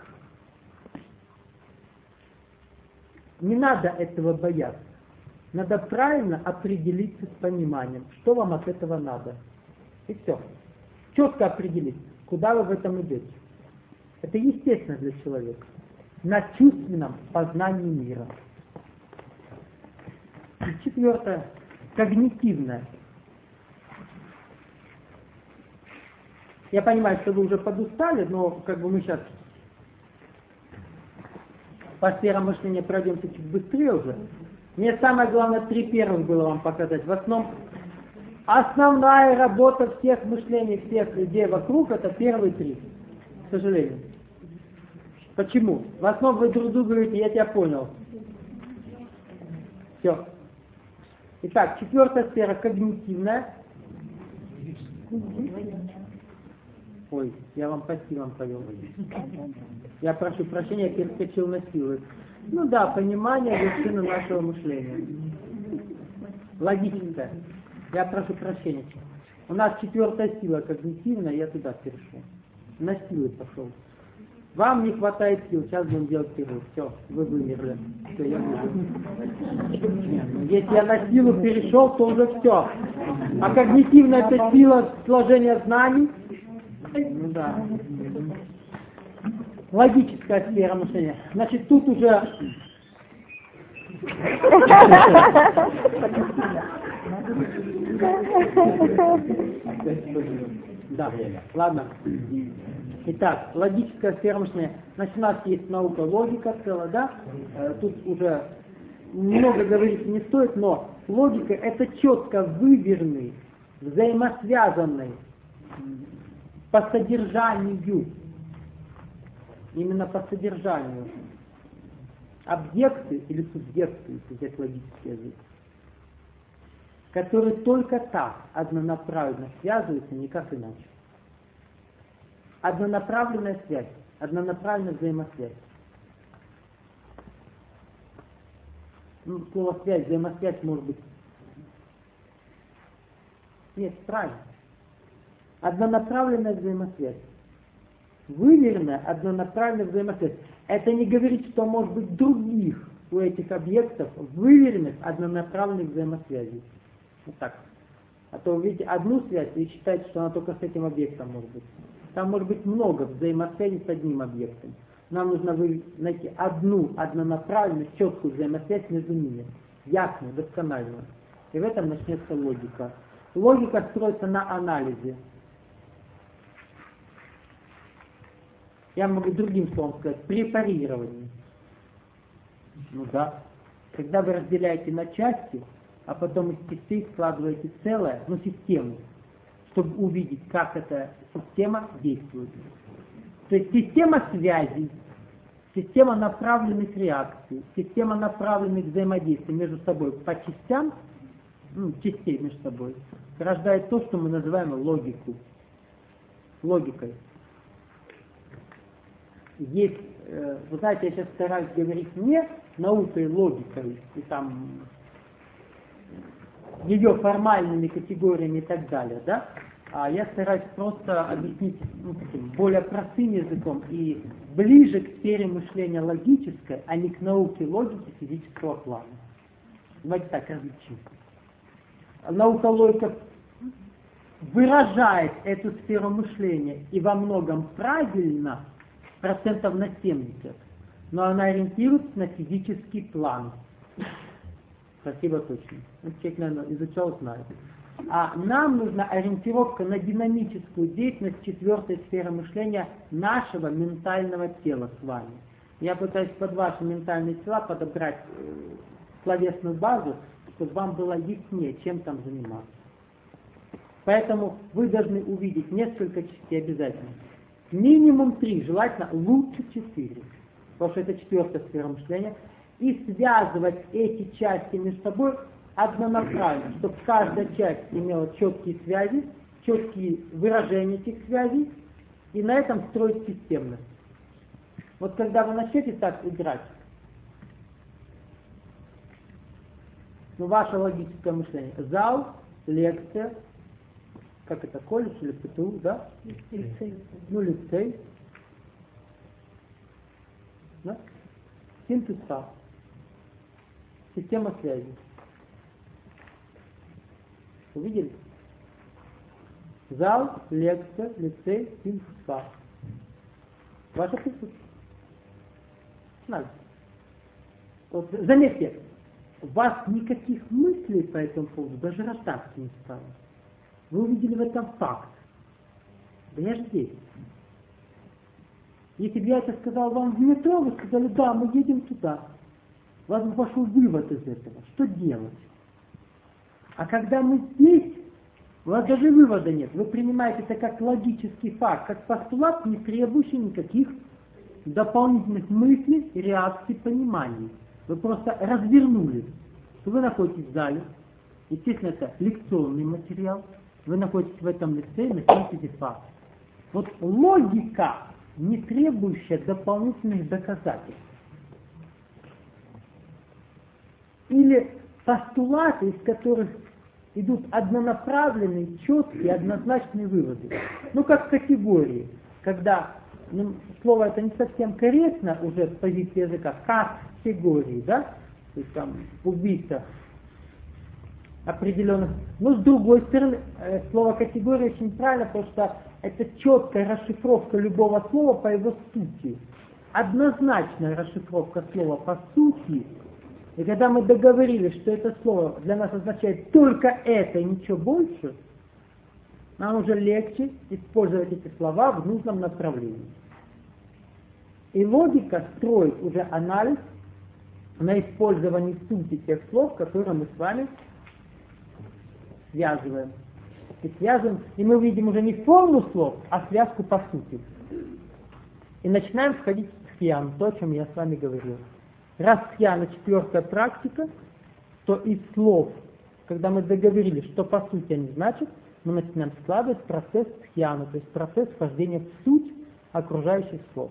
Не надо этого бояться. Надо правильно определиться с пониманием, что вам от этого надо. И все. Четко определить, куда вы в этом идете. Это естественно для человека. На чувственном познании мира. И четвертое. Когнитивное. Я понимаю, что вы уже подустали, но как бы мы сейчас по сферам мышления пройдемся чуть быстрее уже. Мне самое главное три первых было вам показать. В основном основная работа всех мышлений, всех людей вокруг, это первые три, к сожалению. Почему? В основном вы друг другу говорите, я тебя понял. Все. Итак, четвертая сфера когнитивная. Ой, я вам по силам повел. Я прошу прощения, я перескочил на силы. Ну да, понимание вершины нашего мышления. Логическое. Я прошу прощения. У нас четвертая сила когнитивная, я туда перешел. На силы пошел. Вам не хватает сил, сейчас будем делать перерыв. Все, вы вымерли. Все, я выйду. Нет, ну, если я на силу перешел, то уже все. А когнитивная это сила сложения знаний. Ну да. Логическая сфера мышления. Значит, тут уже... Да, ладно. Итак, логическая сфера мышления. Значит, у нас есть наука логика целая, да? Тут уже много говорить не стоит, но логика это четко выверенный, взаимосвязанный по содержанию, именно по содержанию объекты или субъекты, если взять логический язык, которые только так однонаправленно связываются, никак иначе. Однонаправленная связь, однонаправленная взаимосвязь. Ну, слово связь, взаимосвязь может быть. Нет, правильно. Однонаправленная взаимосвязь. Выверенная однонаправленная взаимосвязь. Это не говорит, что может быть других у этих объектов выверенных однонаправленных взаимосвязей. Вот так. А то вы видите одну связь и считаете, что она только с этим объектом может быть. Там может быть много взаимосвязей с одним объектом. Нам нужно найти одну однонаправленную, четкую взаимосвязь между ними. Ясную, доскональную. И в этом начнется логика. Логика строится на анализе. Я могу другим словом сказать, препарирование. Ну да. Когда вы разделяете на части, а потом из частей складываете целое, ну систему, чтобы увидеть, как эта система действует. То есть система связей, система направленных реакций, система направленных взаимодействий между собой по частям, ну, частей между собой, рождает то, что мы называем логику. Логикой. Есть, э, вы знаете, я сейчас стараюсь говорить не наукой, логикой, и там ее формальными категориями и так далее, да? А я стараюсь просто объяснить ну, таким более простым языком и ближе к сфере мышления логической, а не к науке логики физического плана. Давайте так различим. Наука логика выражает эту сферу мышления и во многом правильно, процентов на семьдесят, но она ориентируется на физический план. Спасибо, точно. Человек, наверное, изучал, знает. А нам нужна ориентировка на динамическую деятельность четвертой сферы мышления нашего ментального тела с вами. Я пытаюсь под ваши ментальные тела подобрать э, словесную базу, чтобы вам было яснее, чем там заниматься. Поэтому вы должны увидеть несколько частей обязательно. Минимум три, желательно лучше четыре. Потому что это четвертая сфера мышления. И связывать эти части между собой однонаправленно, чтобы каждая часть имела четкие связи, четкие выражения этих связей, и на этом строить системность. Вот когда вы начнете так играть, ну, ваше логическое мышление, зал, лекция, как это, колледж или ПТУ, да? Лицей. Ну, лицей. Да? Синтез. Система связи. Увидели? Зал, лекция, лицей, синтез. Ваше присутствие. Надо. Вот, заметьте, у вас никаких мыслей по этому поводу даже рождаться не стало. Вы увидели в этом факт. Да я же здесь. Если бы я это сказал вам в метро, вы сказали, да, мы едем туда. У вас бы пошел вывод из этого. Что делать? А когда мы здесь, у вас даже вывода нет. Вы принимаете это как логический факт, как постулат, не требующий никаких дополнительных мыслей, реакций, пониманий. Вы просто развернули, что вы находитесь в зале. Естественно, это лекционный материал. Вы находитесь в этом лицее, находитесь факт. Вот логика, не требующая дополнительных доказательств. Или постулаты, из которых идут однонаправленные, четкие, однозначные выводы. Ну, как категории. Когда ну, слово это не совсем корректно уже с позиции языка, категории, да, то есть там убийство определенных. Но с другой стороны, слово категория очень правильно, потому что это четкая расшифровка любого слова по его сути. Однозначная расшифровка слова по сути. И когда мы договорились, что это слово для нас означает только это и ничего больше, нам уже легче использовать эти слова в нужном направлении. И логика строит уже анализ на использовании сути тех слов, которые мы с вами связываем. И связываем, и мы видим уже не форму слов, а связку по сути. И начинаем входить в тхьян, то, о чем я с вами говорил. Раз тхьяна четвертая практика, то из слов, когда мы договорились, что по сути они значат, мы начинаем складывать процесс тхьяна, то есть процесс вхождения в суть окружающих слов.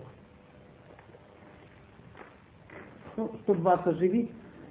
Ну, чтобы вас оживить,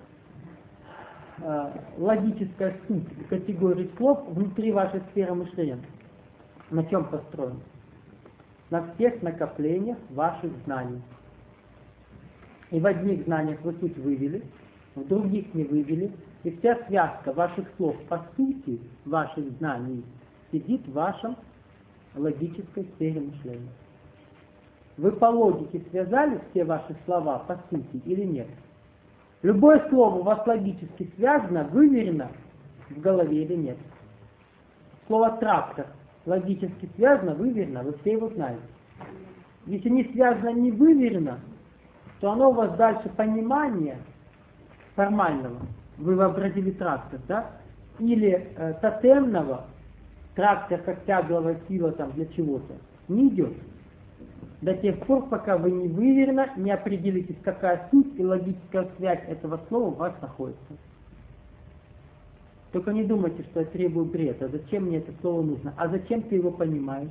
э, логическая суть категории слов внутри вашей сферы мышления. На чем построена? На всех накоплениях ваших знаний. И в одних знаниях вы суть вывели, в других не вывели. И вся связка ваших слов по сути ваших знаний сидит в вашем логической сфере мышления. Вы по логике связали все ваши слова по сути или нет? Любое слово у вас логически связано, выверено в голове или нет? Слово трактор логически связано, выверено, вы все его знаете. Если не связано, не выверено, то оно у вас дальше понимание формального, вы вообразили трактор, да? Или э, тотемного, трактор как тягловая сила там для чего-то, не идет. До тех пор, пока вы не выверенно, не определитесь, какая суть и логическая связь этого слова у вас находится. Только не думайте, что я требую бред, а зачем мне это слово нужно, а зачем ты его понимаешь?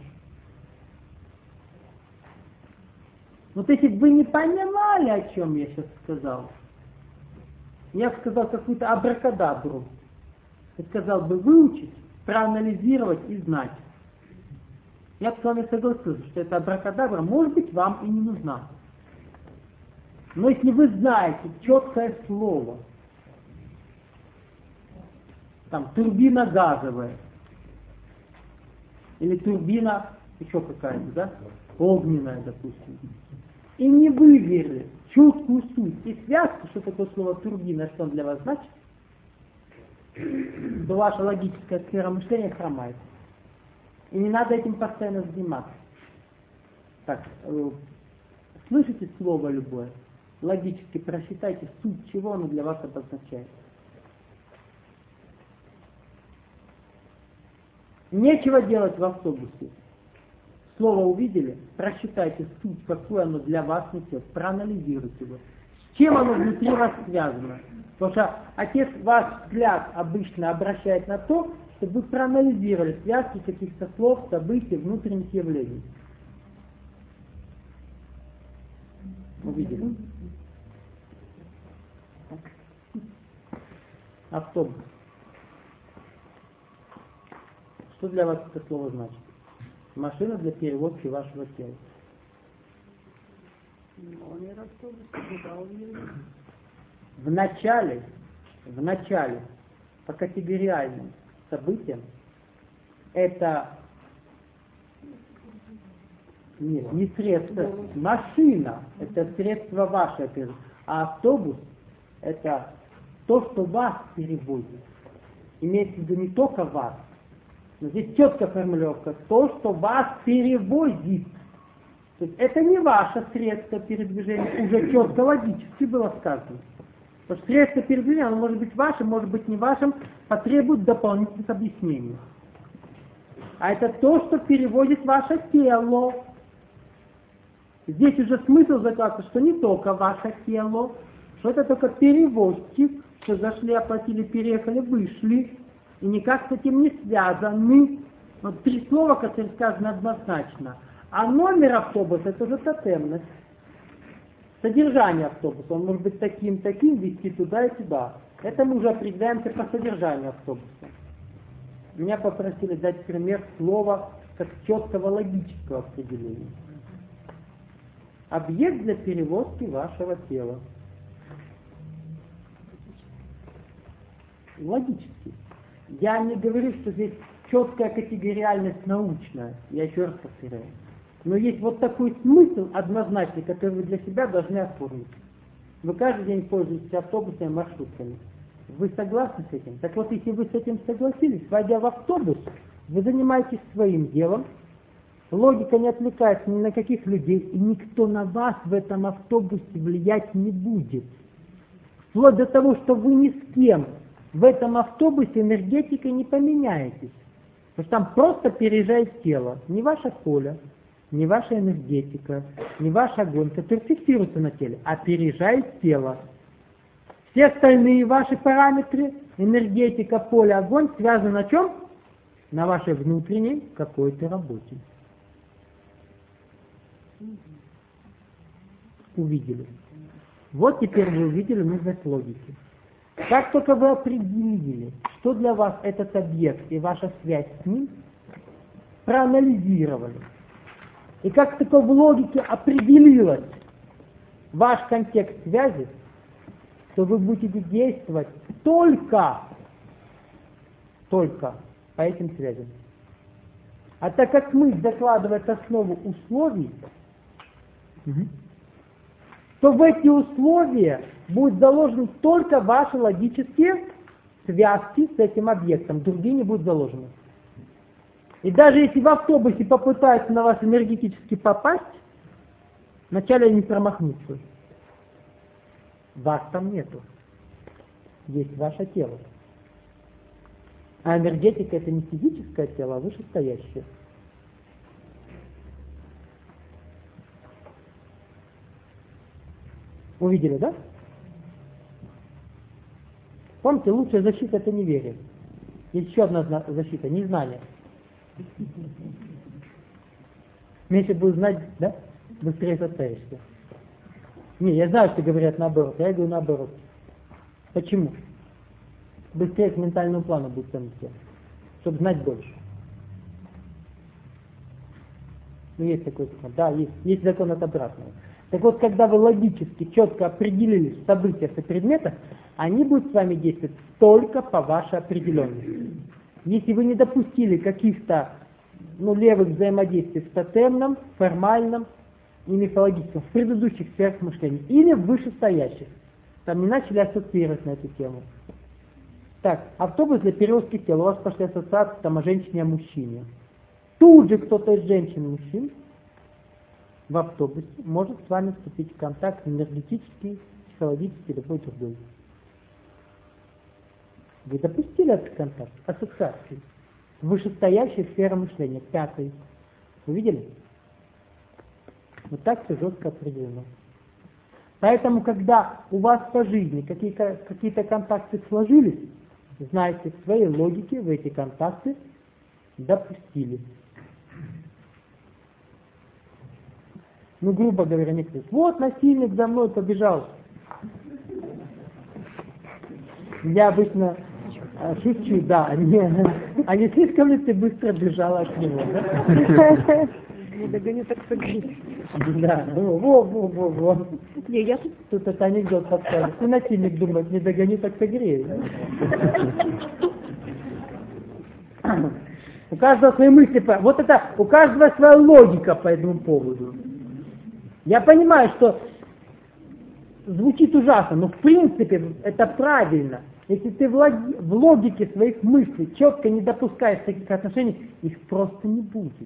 Вот если бы вы не понимали, о чем я сейчас сказал, я сказал какую-то абракадабру, я сказал бы выучить, проанализировать и знать. Я бы с вами согласился, что эта абракадабра, может быть, вам и не нужна. Но если вы знаете четкое слово, там, турбина газовая, или турбина, еще какая-то, да, огненная, допустим, и не выверили четкую суть и связку, что такое слово турбина, что он для вас значит, то ваша логическая сфера мышления хромает. И не надо этим постоянно заниматься. Так, э, слышите слово любое, логически просчитайте суть, чего оно для вас обозначает. Нечего делать в автобусе. Слово увидели, просчитайте суть, какую оно для вас несет, проанализируйте его. С чем оно внутри вас связано. Потому что отец ваш взгляд обычно обращает на то, чтобы вы проанализировали связки каких-то слов, событий, внутренних явлений. Увидели? Автобус. Что для вас это слово значит? Машина для перевозки вашего тела. В начале, в начале, по категориальным событиям, это нет, не средство, машина, это средство ваше, а автобус это то, что вас перевозит. Имеется в виду не только вас. Но здесь четкая формулировка, то, что вас перевозит. То есть это не ваше средство передвижения, уже четко логически было сказано. Потому что средство передвижения, оно может быть вашим, может быть не вашим, потребует дополнительных объяснений. А это то, что перевозит ваше тело. Здесь уже смысл закладывается, что не только ваше тело, что это только перевозчик, что зашли, оплатили, переехали, вышли. И никак с этим не связаны. Вот три слова, которые сказаны однозначно. А номер автобуса это уже тотемность. Содержание автобуса. Он может быть таким, таким, вести туда и туда. Это мы уже определяемся по содержанию автобуса. Меня попросили дать пример слова как четкого логического определения. объект для перевозки вашего тела. Логически. Я не говорю, что здесь четкая категориальность научная, я еще раз повторяю. Но есть вот такой смысл однозначный, который вы для себя должны оформить. Вы каждый день пользуетесь автобусами, маршрутками. Вы согласны с этим? Так вот, если вы с этим согласились, войдя в автобус, вы занимаетесь своим делом, логика не отвлекается ни на каких людей, и никто на вас в этом автобусе влиять не будет. Вплоть до того, что вы ни с кем в этом автобусе энергетикой не поменяетесь. Потому что там просто переезжает тело. Не ваше поле, не ваша энергетика, не ваш огонь, который фиксируется на теле, а переезжает тело. Все остальные ваши параметры, энергетика, поле, огонь, связаны на чем? На вашей внутренней какой-то работе. Увидели. Вот теперь вы увидели нужность логики. Как только вы определили, что для вас этот объект и ваша связь с ним, проанализировали, и как только в логике определилось ваш контекст связи, то вы будете действовать только, только по этим связям. А так как мысль закладывает основу условий, то в эти условия будут заложены только ваши логические связки с этим объектом, другие не будут заложены. И даже если в автобусе попытаются на вас энергетически попасть, вначале они промахнутся. Вас там нету. Есть ваше тело. А энергетика — это не физическое тело, а вышестоящее. Увидели, да? Помните, лучшая защита — это неверие. Есть еще одна защита — незнание. Меньше будешь знать, да? Быстрее состаришься. Не, я знаю, что говорят наоборот, я говорю наоборот. Почему? Быстрее к ментальному плану будет тянуться, чтобы знать больше. Ну, есть такой закон. Да, есть, есть закон от обратного. Так вот, когда вы логически, четко определились в событиях и предметах, они будут с вами действовать только по вашей определенности. Если вы не допустили каких-то ну, левых взаимодействий в тотемном, формальном и мифологическом, в предыдущих сферах мышления, или в вышестоящих, там не начали ассоциировать на эту тему. Так, автобус для перевозки тела, у вас пошли ассоциации там о женщине и о мужчине. Тут же кто-то из женщин и мужчин в автобусе может с вами вступить в контакт энергетический, психологический, любой другой. Вы допустили этот контакт, ассоциации. Вышестоящая сфера мышления, пятый. Увидели? Вот так все жестко определено. Поэтому, когда у вас по жизни какие-то, какие-то контакты сложились, знаете, в своей логике вы эти контакты допустили. Ну, грубо говоря, некоторые, вот насильник за мной побежал. Я обычно э, шучу, да, а не, а не слишком ли ты быстро бежала от него, да? Не догоню, так согреюсь. Да, во, во, во, во, во. Не, я тут... Тут это анекдот подскажет. Ты насильник думает, не догоню, так согрею. У каждого свои мысли, вот это, у каждого своя логика по этому поводу. Я понимаю, что звучит ужасно, но в принципе это правильно. Если ты в, логи, в логике своих мыслей четко не допускаешь таких отношений, их просто не будет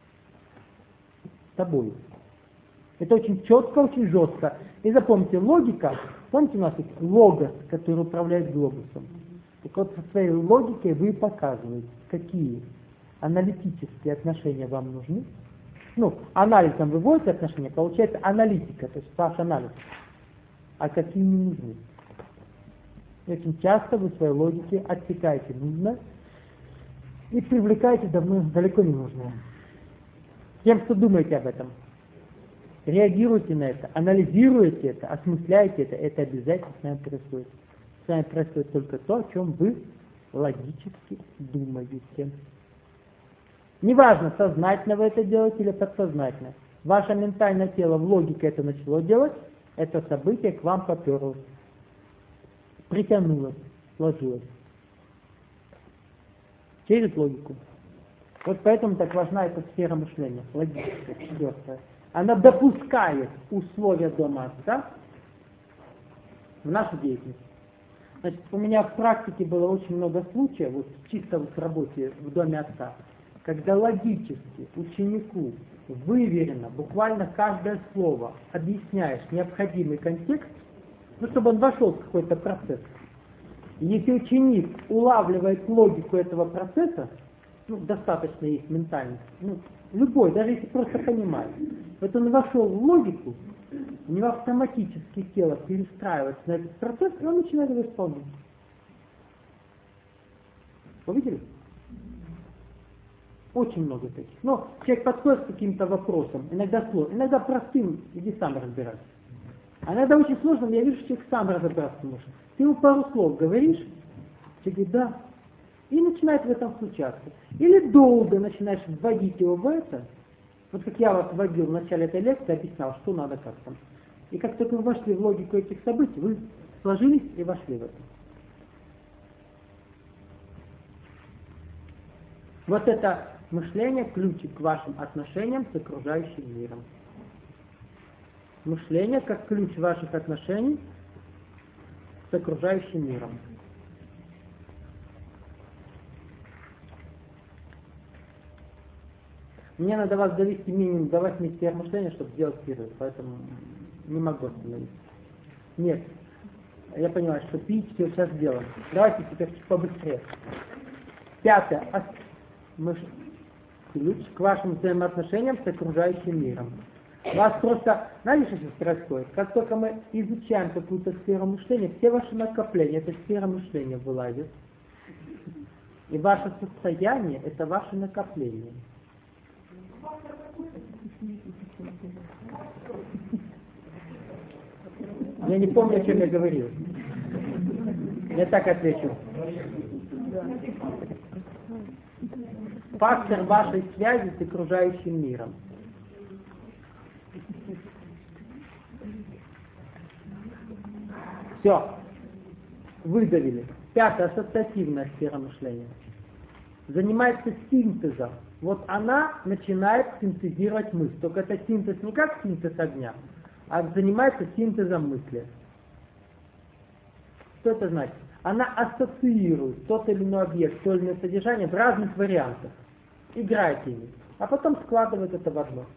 с тобой. Это очень четко, очень жестко. И запомните, логика, помните, у нас есть логос, который управляет глобусом. Так вот, со своей логикой вы показываете, какие аналитические отношения вам нужны. Ну, анализом выводите отношения, получается аналитика, то есть ваш анализ. А какие не нужны. И очень часто вы в своей логике отсекаете нужное и привлекаете давно, далеко не нужное. Тем, что думаете об этом, реагируйте на это, анализируете это, осмысляете это, это обязательно с вами происходит. С вами происходит только то, о чем вы логически думаете. Неважно, сознательно вы это делаете или подсознательно. Ваше ментальное тело в логике это начало делать, это событие к вам поперлось, притянулось, сложилось. Через логику. Вот поэтому так важна эта сфера мышления, логическая, четвертая. Она допускает условия дома отца в нашу деятельность. Значит, у меня в практике было очень много случаев, вот чисто вот в работе в доме отца, когда логически ученику выверено, буквально каждое слово объясняешь необходимый контекст, ну, чтобы он вошел в какой-то процесс. И если ученик улавливает логику этого процесса, ну, достаточно их ментальных, ну, любой, даже если просто понимает, вот он вошел в логику, у него автоматически тело перестраивается на этот процесс, и он начинает его исполнять. Вы видели? Очень много таких. Но человек подходит к каким-то вопросам, иногда сложным, иногда простым, иди сам разбирайся. А иногда очень сложным, я вижу, что человек сам разобраться может. Ты ему пару слов говоришь, человек говорит, да, и начинает в этом случаться. Или долго начинаешь вводить его в это, вот как я вас вводил в начале этой лекции, объяснял, что надо как там. И как только вы вошли в логику этих событий, вы сложились и вошли в это. Вот это мышление ключик к вашим отношениям с окружающим миром. Мышление как ключ ваших отношений с окружающим миром. Мне надо вас довести минимум до восьми сфер мышления, чтобы сделать перерыв, поэтому не могу остановиться. Нет, я понимаю, что пить все сейчас сделаем. Давайте теперь побыстрее. Пятое. Мыш... Ключ к вашим взаимоотношениям с окружающим миром. У вас просто, знаете, что сейчас происходит? Как только мы изучаем какую-то сферу мышления, все ваши накопления, эта сфера мышления вылазит. И ваше состояние, это ваше накопление. Я не помню, о чем я говорил. Я так отвечу. Фактор вашей связи с окружающим миром. Все. Выдавили. Пятая ассоциативная сфера мышления. Занимается синтезом. Вот она начинает синтезировать мысль. Только это синтез не как синтез огня, а занимается синтезом мысли. Что это значит? Она ассоциирует тот или иной объект, то или иное содержание в разных вариантах. Играет ими. А потом складывает это в одно.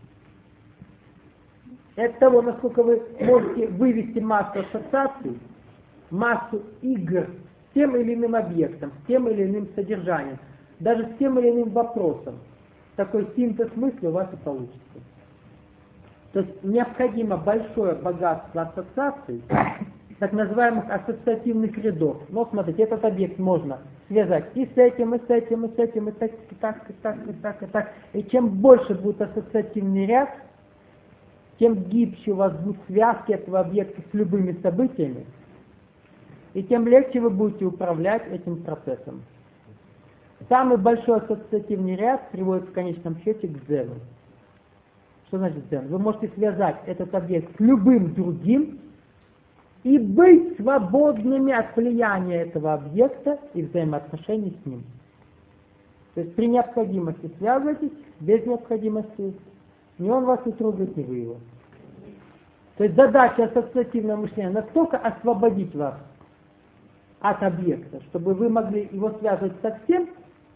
И от того, насколько вы можете вывести массу ассоциаций, массу игр с тем или иным объектом, с тем или иным содержанием, даже с тем или иным вопросом, такой синтез мысли у вас и получится. То есть необходимо большое богатство ассоциаций, так называемых ассоциативных рядов. Вот смотрите, этот объект можно связать и с этим, и с этим, и с этим, и так, и так, и так, и так, и так. И чем больше будет ассоциативный ряд, тем гибче у вас будут связки этого объекта с любыми событиями, и тем легче вы будете управлять этим процессом. Самый большой ассоциативный ряд приводит в конечном счете к дзену. Что значит дзен? Вы можете связать этот объект с любым другим и быть свободными от влияния этого объекта и взаимоотношений с ним. То есть при необходимости связывайтесь, без необходимости ни он вас не трогает, ни вы его. То есть задача ассоциативного мышления настолько освободить вас от объекта, чтобы вы могли его связывать со всем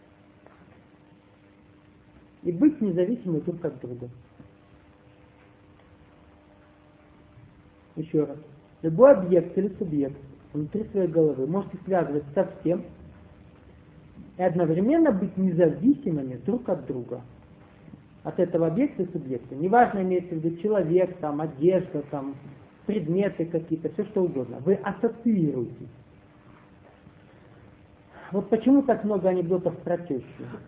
и быть независимы друг от друга. Еще раз. Любой объект или субъект внутри своей головы можете связывать со всем и одновременно быть независимыми друг от друга. От этого объекта и субъекта. Неважно, имеется в виду человек, там, одежда, там, предметы какие-то, все что угодно. Вы ассоциируетесь. Вот почему так много анекдотов про тещу?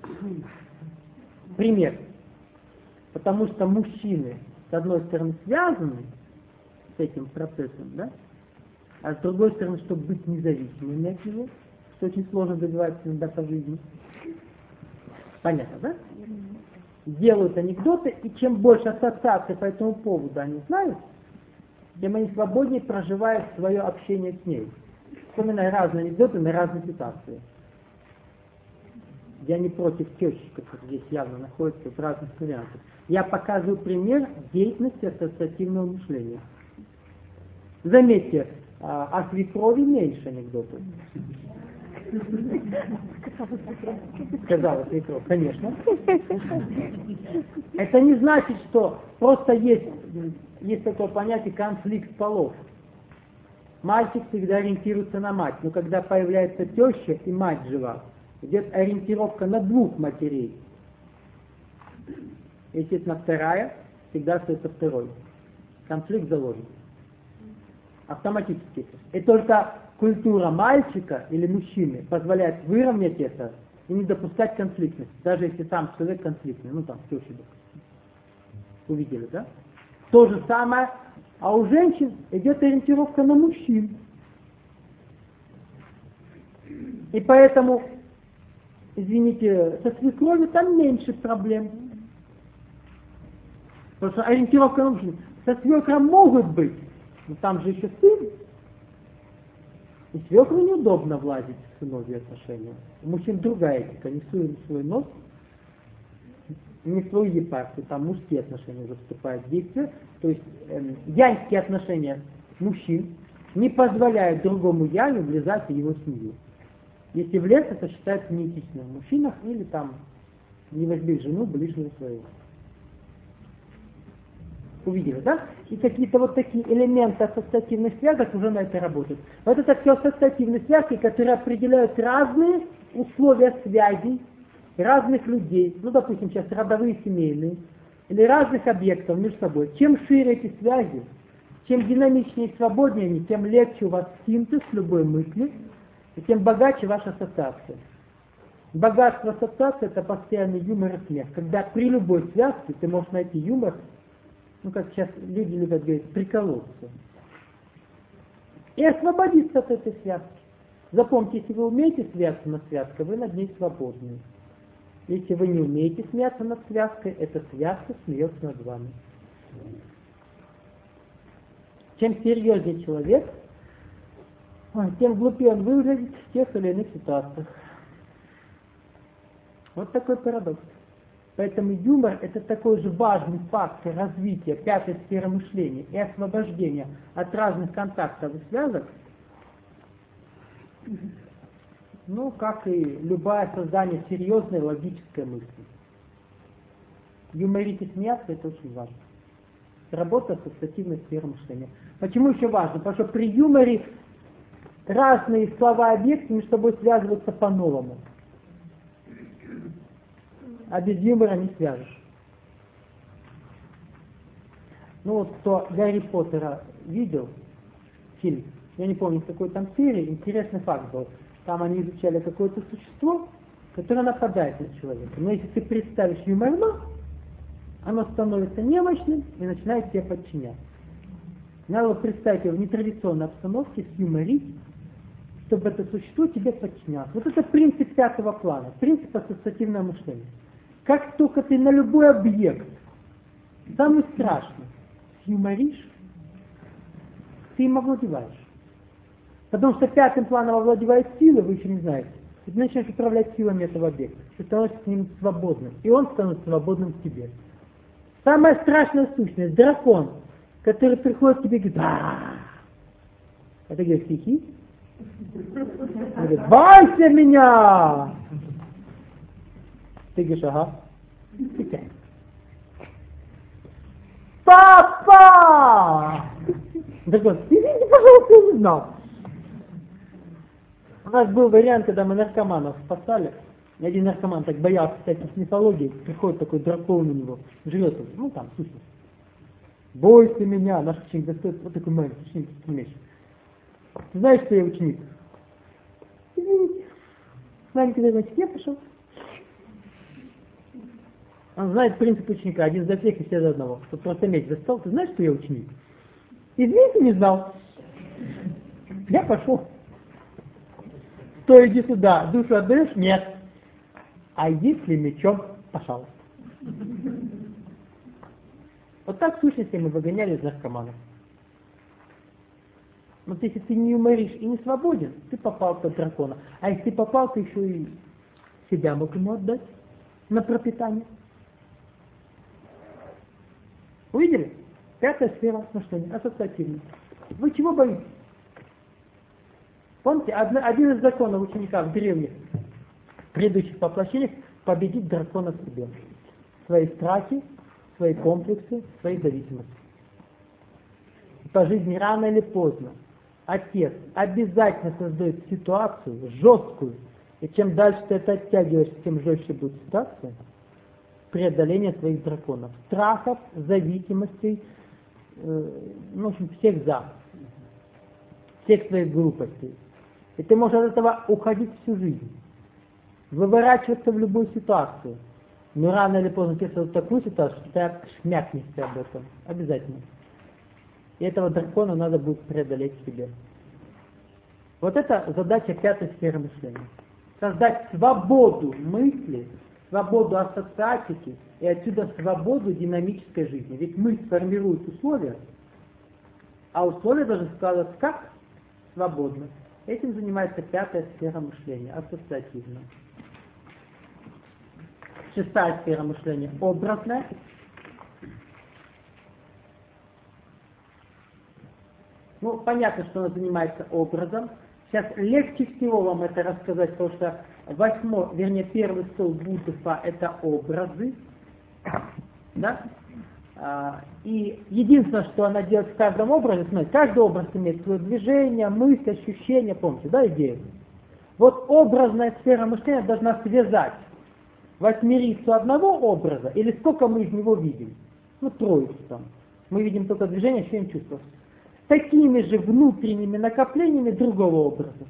Пример. Потому что мужчины, с одной стороны, связаны с этим процессом, да? А с другой стороны, чтобы быть независимыми от него, что очень сложно добиваться иногда по жизни. Понятно, да? делают анекдоты, и чем больше ассоциаций по этому поводу они знают, тем они свободнее проживают свое общение с ней, вспоминая разные анекдоты на разные ситуации. Я не против тещи, которая здесь явно находится в разных вариантах. Я показываю пример деятельности ассоциативного мышления. Заметьте, о свекрови меньше анекдотов. Сказала свекровь, конечно. Это не значит, что просто есть, есть такое понятие конфликт полов. Мальчик всегда ориентируется на мать, но когда появляется теща и мать жива, идет ориентировка на двух матерей. Естественно, вторая всегда остается второй. Конфликт заложен. Автоматически. И только культура мальчика или мужчины позволяет выровнять это и не допускать конфликтности, даже если сам человек конфликтный, ну там, теща. Увидели, да? То же самое, а у женщин идет ориентировка на мужчин. И поэтому, извините, со свекровью там меньше проблем. Потому что ориентировка на мужчин. Со свекром могут быть, но там же еще сын. И свекру неудобно влазить в сыновьи отношения. У мужчин другая этика, не суем свой нос, не в свою епархию, там мужские отношения уже вступают в действие. То есть эм, яньские отношения мужчин не позволяют другому яню влезать в его семью. Если влез, это считается неэтичным в мужчинах или там не возьми жену ближнего своего. Увидели, да? И какие-то вот такие элементы ассоциативных связок уже на это работают. Вот это все ассоциативные связки, которые определяют разные условия связей разных людей, ну, допустим, сейчас родовые, семейные, или разных объектов между собой. Чем шире эти связи, чем динамичнее и свободнее они, тем легче у вас синтез любой мысли, и тем богаче ваша ассоциация. Богатство ассоциации — это постоянный юмор и смех. Когда при любой связке ты можешь найти юмор, ну, как сейчас люди любят говорить, приколоться. И освободиться от этой связки. Запомните, если вы умеете смеяться над связкой, вы над ней свободны. Если вы не умеете смеяться над связкой, эта связка смеется над вами. Чем серьезнее человек, тем глупее он выглядит в тех или иных ситуациях. Вот такой парадокс. Поэтому юмор — это такой же важный фактор развития пятой сферы мышления и освобождения от разных контактов и связок, ну, как и любое создание серьезной логической мысли. Юморить и смеяться — это очень важно. Работа ассоциативной сферы мышления. Почему еще важно? Потому что при юморе разные слова и объекты между собой связываются по-новому. А без юмора не свяжешь. Ну вот, кто Гарри Поттера видел, фильм, я не помню, в какой там серии, интересный факт был. Там они изучали какое-то существо, которое нападает на человека. Но если ты представишь юморно, оно становится немощным и начинает тебя подчинять. Надо вот представить его в нетрадиционной обстановке, сюморить, чтобы это существо тебе подчинялось. Вот это принцип пятого плана, принцип ассоциативного мышления. Как только ты на любой объект, самый страшный, юморишь, ты им овладеваешь. Потому что пятым планом овладевает сила, вы еще не знаете. И ты начинаешь управлять силами этого объекта. Ты становишься с ним свободным. И он становится свободным в тебе. Самая страшная сущность, дракон, который приходит к тебе и говорит: «А-а-а!» Это где стихи? Он говорит: «Бойся меня!» Ты говоришь: «Ага». «Папа!» Дракон: «Извините, пожалуйста, я не знал». У нас был вариант, когда мы наркоманов спасали. И один наркоман так боялся всяких мифологий, приходит такой дракон у него, живет, ну там, сущность. «Бойся меня!» Наш ученик достает вот такой маленький ученик, меч. «Ты знаешь, что я ученик?» «Извините». Маленький дракончик: «Я пошел». Он знает принцип ученика: один за всех и все за одного. Чтобы просто меч достал: «Ты знаешь, что я ученик?» «Извините, не знал». «Я пошел». «То иди сюда, душу отдаешь?» «Нет». «А если мечом?» «Пожалуйста». Вот так в сущности мы выгоняли из наркоманов. Вот если ты не юморишь и не свободен, ты попал под дракона. А если ты попал, ты еще и себя мог ему отдать на пропитание. Увидели? Пятая сфера мышления, ассоциативная. Вы чего боитесь? Помните, один из законов ученика в древних предыдущих воплощениях — победить дракона в себе. Свои страхи, свои комплексы, свои зависимости. По жизни рано или поздно отец обязательно создает ситуацию жесткую, и чем дальше ты это оттягиваешь, тем жестче будет ситуация преодоления своих драконов, страхов, зависимостей, э, ну, в общем, всех за, всех своих глупостей. И ты можешь от этого уходить всю жизнь, выворачиваться в любую ситуацию. Но рано или поздно тебе создадут такую ситуацию, что ты шмякнешься об этом. Обязательно. И этого дракона надо будет преодолеть в себе. Вот это задача пятой сферы мышления. Создать свободу мысли, свободу ассоциатики и отсюда свободу динамической жизни. Ведь мысль формирует условия, а условия должны складываться как? Свободно. Этим занимается пятая сфера мышления, ассоциативная. Шестая сфера мышления — образная. Ну, понятно, что она занимается образом. Сейчас легче всего вам это рассказать, потому что восьмой, вернее, первый стол Буддхи — это образы. Да? А, и единственное, что она делает в каждом образе, смотрите, каждый образ имеет свое движение, мысль, ощущение, помните, да, идею? Вот образная сфера мышления должна связать восьмерицу одного образа, или сколько мы из него видим? Ну, троицу там. Мы видим только движение, ощущение, чувство. С такими же внутренними накоплениями другого образа.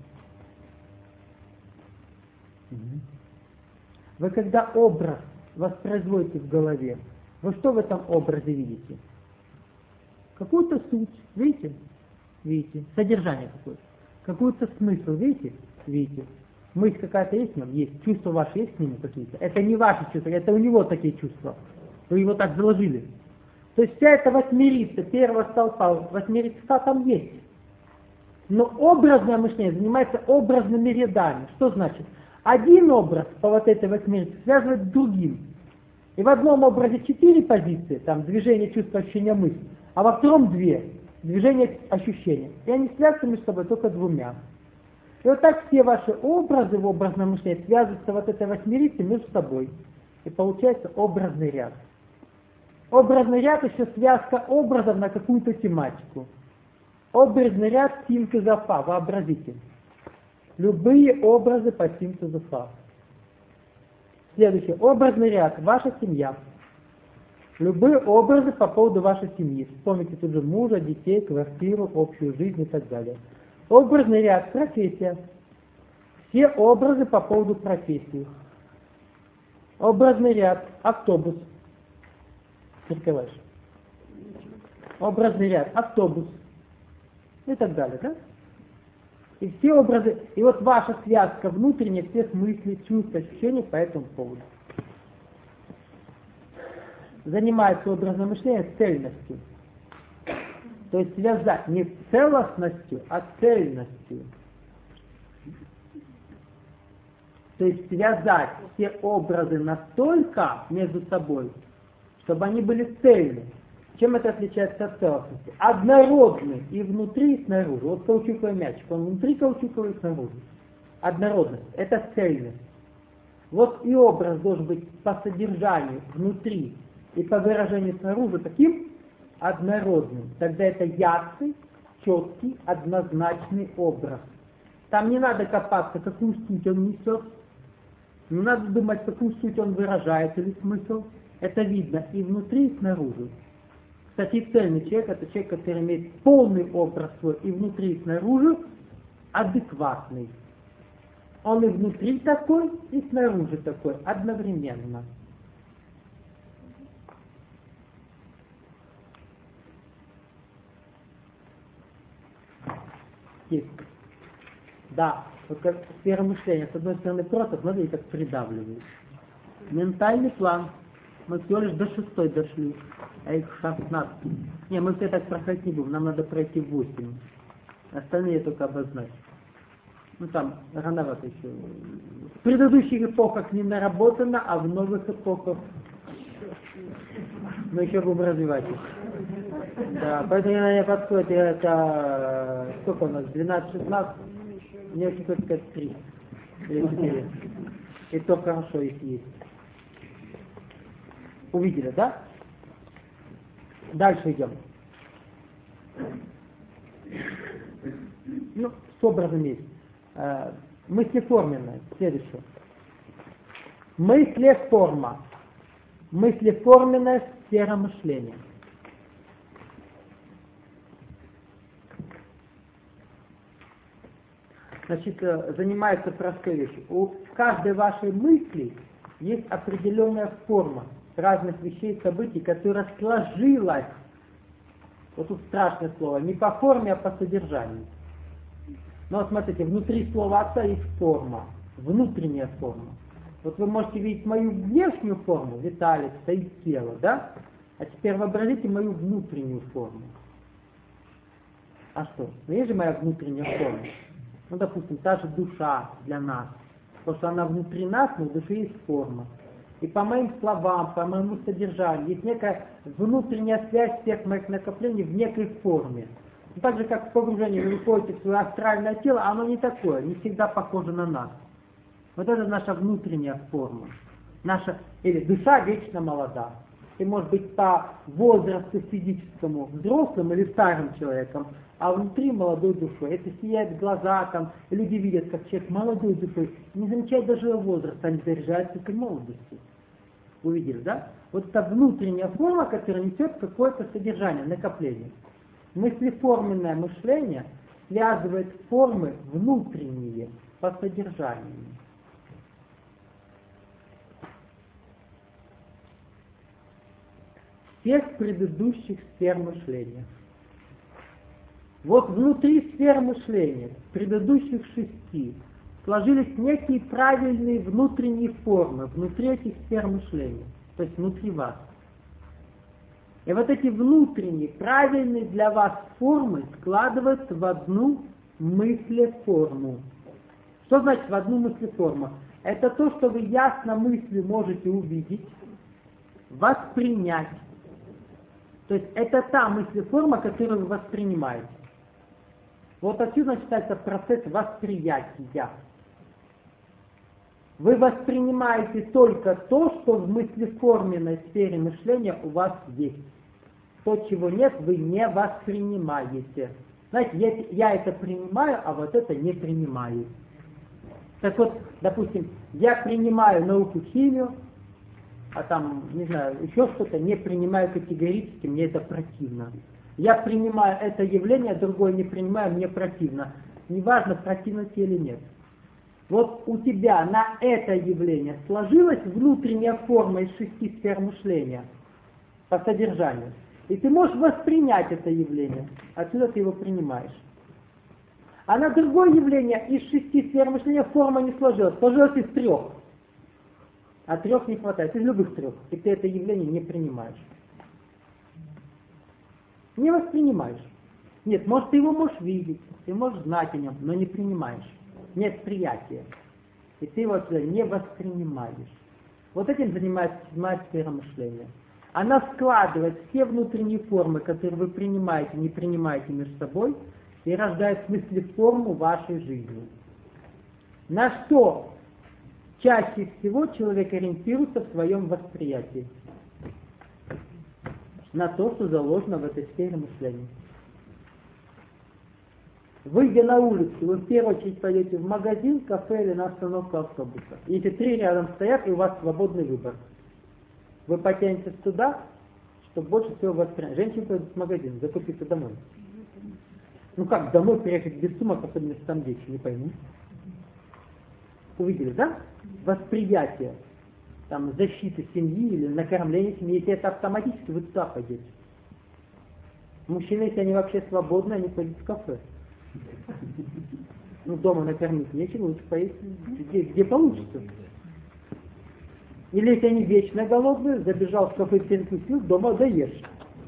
Вы когда образ воспроизводите в голове, вы что в этом образе видите? Какую-то суть, видите? Видите. Содержание какое-то. Какой-то смысл, видите? Видите. Мысль какая-то есть в нем? Есть. Чувства ваши есть к нему какие-то? Это не ваши чувства, это у него такие чувства. Вы его так заложили. То есть вся эта восьмерица, первого столпа, восьмерица там есть. Но образное мышление занимается образными рядами. Что значит? Один образ по вот этой восьмерице связывает с другим. И в одном образе четыре позиции, там движение, чувство, ощущение, мысль, а во втором две, движение, ощущение. И они связаны между собой только двумя. И вот так все ваши образы в образном мышлении связываются вот этой восьмерицей между собой. И получается образный ряд. Образный ряд еще связка образов на какую-то тематику. Образный ряд синтеза фа, вообразите. Любые образы по синтезу фа. Следующий. Образный ряд. Ваша семья. Любые образы по поводу вашей семьи. Вспомните тут же мужа, детей, квартиру, общую жизнь и так далее. Образный ряд. Профессия. Все образы по поводу профессии. Образный ряд. Автобус. Цирковой. Образный ряд. Автобус. И так далее. Да? И все образы, и вот ваша связка внутренняя всех мыслей, чувств, ощущений по этому поводу. Занимается образное мышление цельностью. То есть связать не целостностью, а цельностью. То есть связать все образы настолько между собой, чтобы они были цельны. Чем это отличается от целостности? Однородный и внутри, и снаружи. Вот каучуковый мячик, он внутри каучуковый и снаружи. Однородность – это цельность. Вот и образ должен быть по содержанию внутри и по выражению снаружи таким однородным. Тогда это ясный, четкий, однозначный образ. Там не надо копаться, какую суть он несет. Не надо думать, какую суть он выражает или смысл. Это видно и внутри, и снаружи. Кстати, цельный человек — это человек, который имеет полный образ свой и внутри, и снаружи, адекватный. Он и внутри такой, и снаружи такой, одновременно. Есть. Да, вот как сфера мышления, с одной стороны просто, смотрите, как придавливает. Ментальный план. Мы всего лишь до шестой дошли, а их шестнадцать. Не, мы все так проходить не будем, нам надо пройти восемь. Остальные только обозначить. Ну там рановато еще. В предыдущих эпохах не наработано, а в новых эпохах мы еще будем развивать их. Да, поэтому мне подходит это, сколько у нас, двенадцать-шестнадцать, мне очень хочется сказать три или четыре. И то хорошо, если есть. Увидели, да? Дальше идем. Ну, с образом есть. Э, мыслеформенное. Следующее. Мыслеформа. Мыслеформенная сфера мышления. Значит, занимается простой вещью. У каждой вашей мысли есть определенная форма разных вещей, событий, которая сложилась, вот тут страшное слово, не по форме, а по содержанию. Но вот смотрите, внутри слова отца есть форма, внутренняя форма. Вот вы можете видеть мою внешнюю форму, Виталий, стоит тело, да? А теперь вообразите мою внутреннюю форму. А что? Ну есть же моя внутренняя форма. Ну, допустим, та же душа для нас. Потому что она внутри нас, но у души есть форма. И по моим словам, по моему содержанию, есть некая внутренняя связь всех моих накоплений в некой форме. И так же, как в погружении вы выходите в свое астральное тело, оно не такое, не всегда похоже на нас. Вот это наша внутренняя форма. Наша, или душа вечно молода. И может быть по возрасту физическому взрослым или старым человеком, а внутри молодой душой. Это сияет глаза, там, люди видят, как человек молодой душой, не замечает даже его возраста, они заряжаются только молодостью. Увидели, да? Вот это внутренняя форма, которая несет какое-то содержание, накопление. Мыслеформенное мышление связывает формы внутренние по содержанию. Всех предыдущих сфер мышления. Вот внутри сфер мышления, предыдущих шести, сложились некие правильные внутренние формы, внутри этих сфер мышления, то есть внутри вас. И вот эти внутренние, правильные для вас формы складываются в одну мыслеформу. Что значит в одну мыслеформу? Это то, что вы ясно мыслью можете увидеть, воспринять. То есть это та мыслеформа, которую вы воспринимаете. Вот отсюда начинается процесс восприятия. Вы воспринимаете только то, что в мыслеформенной сфере мышления у вас есть. То, чего нет, вы не воспринимаете. Знаете, я, я это принимаю, а вот это не принимаю. Так вот, допустим, я принимаю науку химию, а там, не знаю, еще что-то, не принимаю категорически, мне это противно. Я принимаю это явление, другое не принимаю, мне противно. Неважно, противно тебе или нет. Вот у тебя на это явление сложилась внутренняя форма из шести сфер мышления по содержанию. И ты можешь воспринять это явление, отсюда ты его принимаешь. А на другое явление из шести сфер мышления форма не сложилась, сложилась из трех. А трех не хватает, из любых трех, и ты это явление не принимаешь. Не воспринимаешь. Нет, может, ты его можешь видеть, ты можешь знать о нем, но не принимаешь. Нет приятия. И ты его отсюда не воспринимаешь. Вот этим занимается седьмая сфера мышления. Она складывает все внутренние формы, которые вы принимаете, не принимаете между собой, и рождает мыслеформу вашей жизни. На что чаще всего человек ориентируется в своем восприятии? На то, что заложено в этой сфере мышления. Выйдя на улицу, вы в первую очередь пойдете в магазин, кафе или на остановку автобуса. И эти три рядом стоят, и у вас свободный выбор. Вы потянетесь туда, чтобы больше всего воспринять. Женщины пойдут в магазин, закупиться домой. Ну как, домой приехать без сумок, особенно если там дети, не пойму. Увидели, да? Восприятие. Там защиты семьи или накормление семьи, если это автоматически, вы туда пойдете. Мужчины, если они вообще свободны, они пойдут в кафе. Ну, дома накормить нечего, лучше поесть, где, где получится. Или если они вечно голодные, забежал в кафе, перекусил, дома доешь.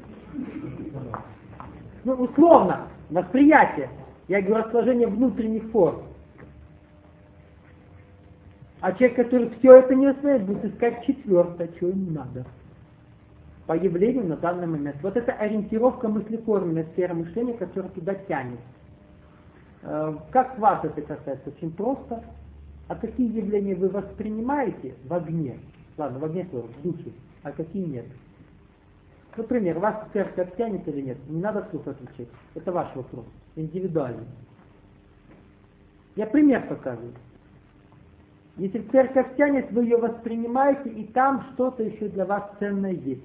Ну, условно, восприятие. Я говорю о сложении внутренних форм. А человек, который все это не узнает, будет искать четвертое, что ему надо. По явлению на данный момент. Вот это ориентировка мыслеформенная сфера мышления, которая туда тянет. Как вас это касается? Очень просто. А какие явления вы воспринимаете в огне? Ладно, в огне тоже, в духе. А какие нет? Например, вас церковь тянет или нет? Не надо вслух отвечать. Это ваш вопрос. Индивидуальный. Я пример показываю. Если церковь тянет, вы ее воспринимаете, и там что-то еще для вас ценное есть.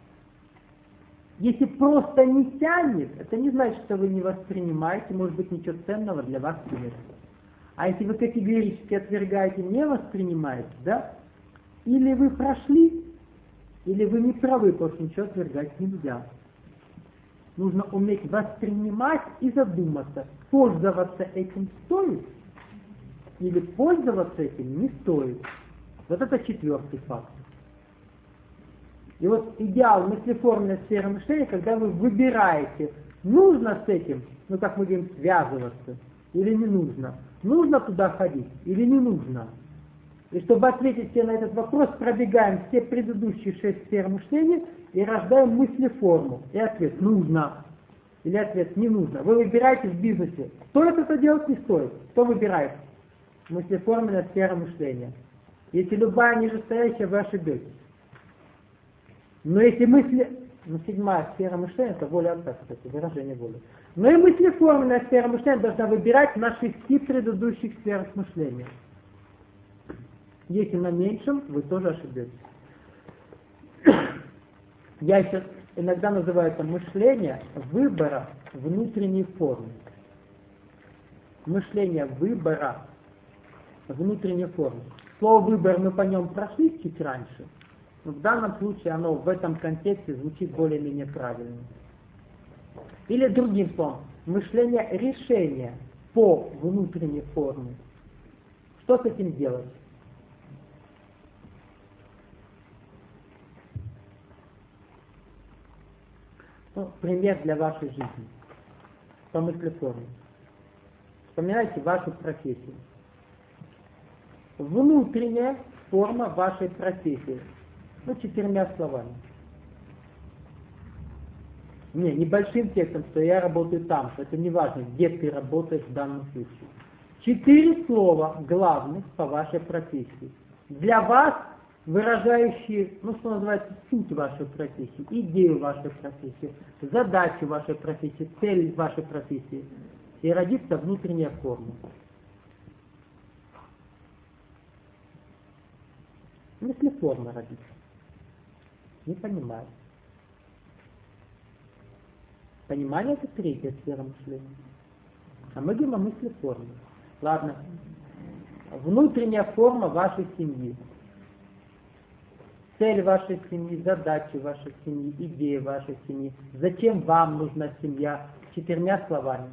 Если просто не тянет, это не значит, что вы не воспринимаете, может быть, ничего ценного для вас нет. А если вы категорически отвергаете, не воспринимаете, да, или вы прошли, или вы не правы, потому что ничего отвергать нельзя. Нужно уметь воспринимать и задуматься, пользоваться этим стоит, или пользоваться этим не стоит. Вот это четвертый факт. И вот идеал мыслеформенной сферы мышления, когда вы выбираете, нужно с этим, ну как мы говорим, связываться, или не нужно. Нужно туда ходить или не нужно. И чтобы ответить себе на этот вопрос, пробегаем все предыдущие шесть сфер мышления и рождаем мыслеформу. И ответ нужно. Или ответ не нужно. Вы выбираете в бизнесе, стоит это делать, не стоит. Кто выбирает? Мыслеформенная сфера мышления. Если любая нижестоящая, вы ошибетесь. Но если мысли... Ну, седьмая сфера мышления, это воля отца, кстати, выражение воли. Но и мыслеформенная сфера мышления должна выбирать на шести предыдущих сферах мышления. Если на меньшем, вы тоже ошибетесь. Я еще иногда называю это мышление выбора внутренней формы. Мышление выбора внутренней формы. Слово «выбор» мы по нем прошли чуть раньше. Но в данном случае оно в этом контексте звучит более-менее правильно. Или другим словом, мышление решения по внутренней форме. Что с этим делать? Ну, пример для вашей жизни. По мыслеформе. Вспоминайте вашу профессию. Внутренняя форма вашей профессии. Ну, четырьмя словами. Не, небольшим текстом, что я работаю там, что это не важно, где ты работаешь в данном случае. Четыре слова главных по вашей профессии. Для вас выражающие, ну, что называется, суть вашей профессии, идею вашей профессии, задачу вашей профессии, цель вашей профессии. И родится внутренняя форма. Если форма родится. Не понимаю. Понимание — это третья сфера мышления. А мы говорим о мысли формы. Ладно. Внутренняя форма вашей семьи. Цель вашей семьи, задачи вашей семьи, идея вашей семьи. Зачем вам нужна семья? Четырьмя словами.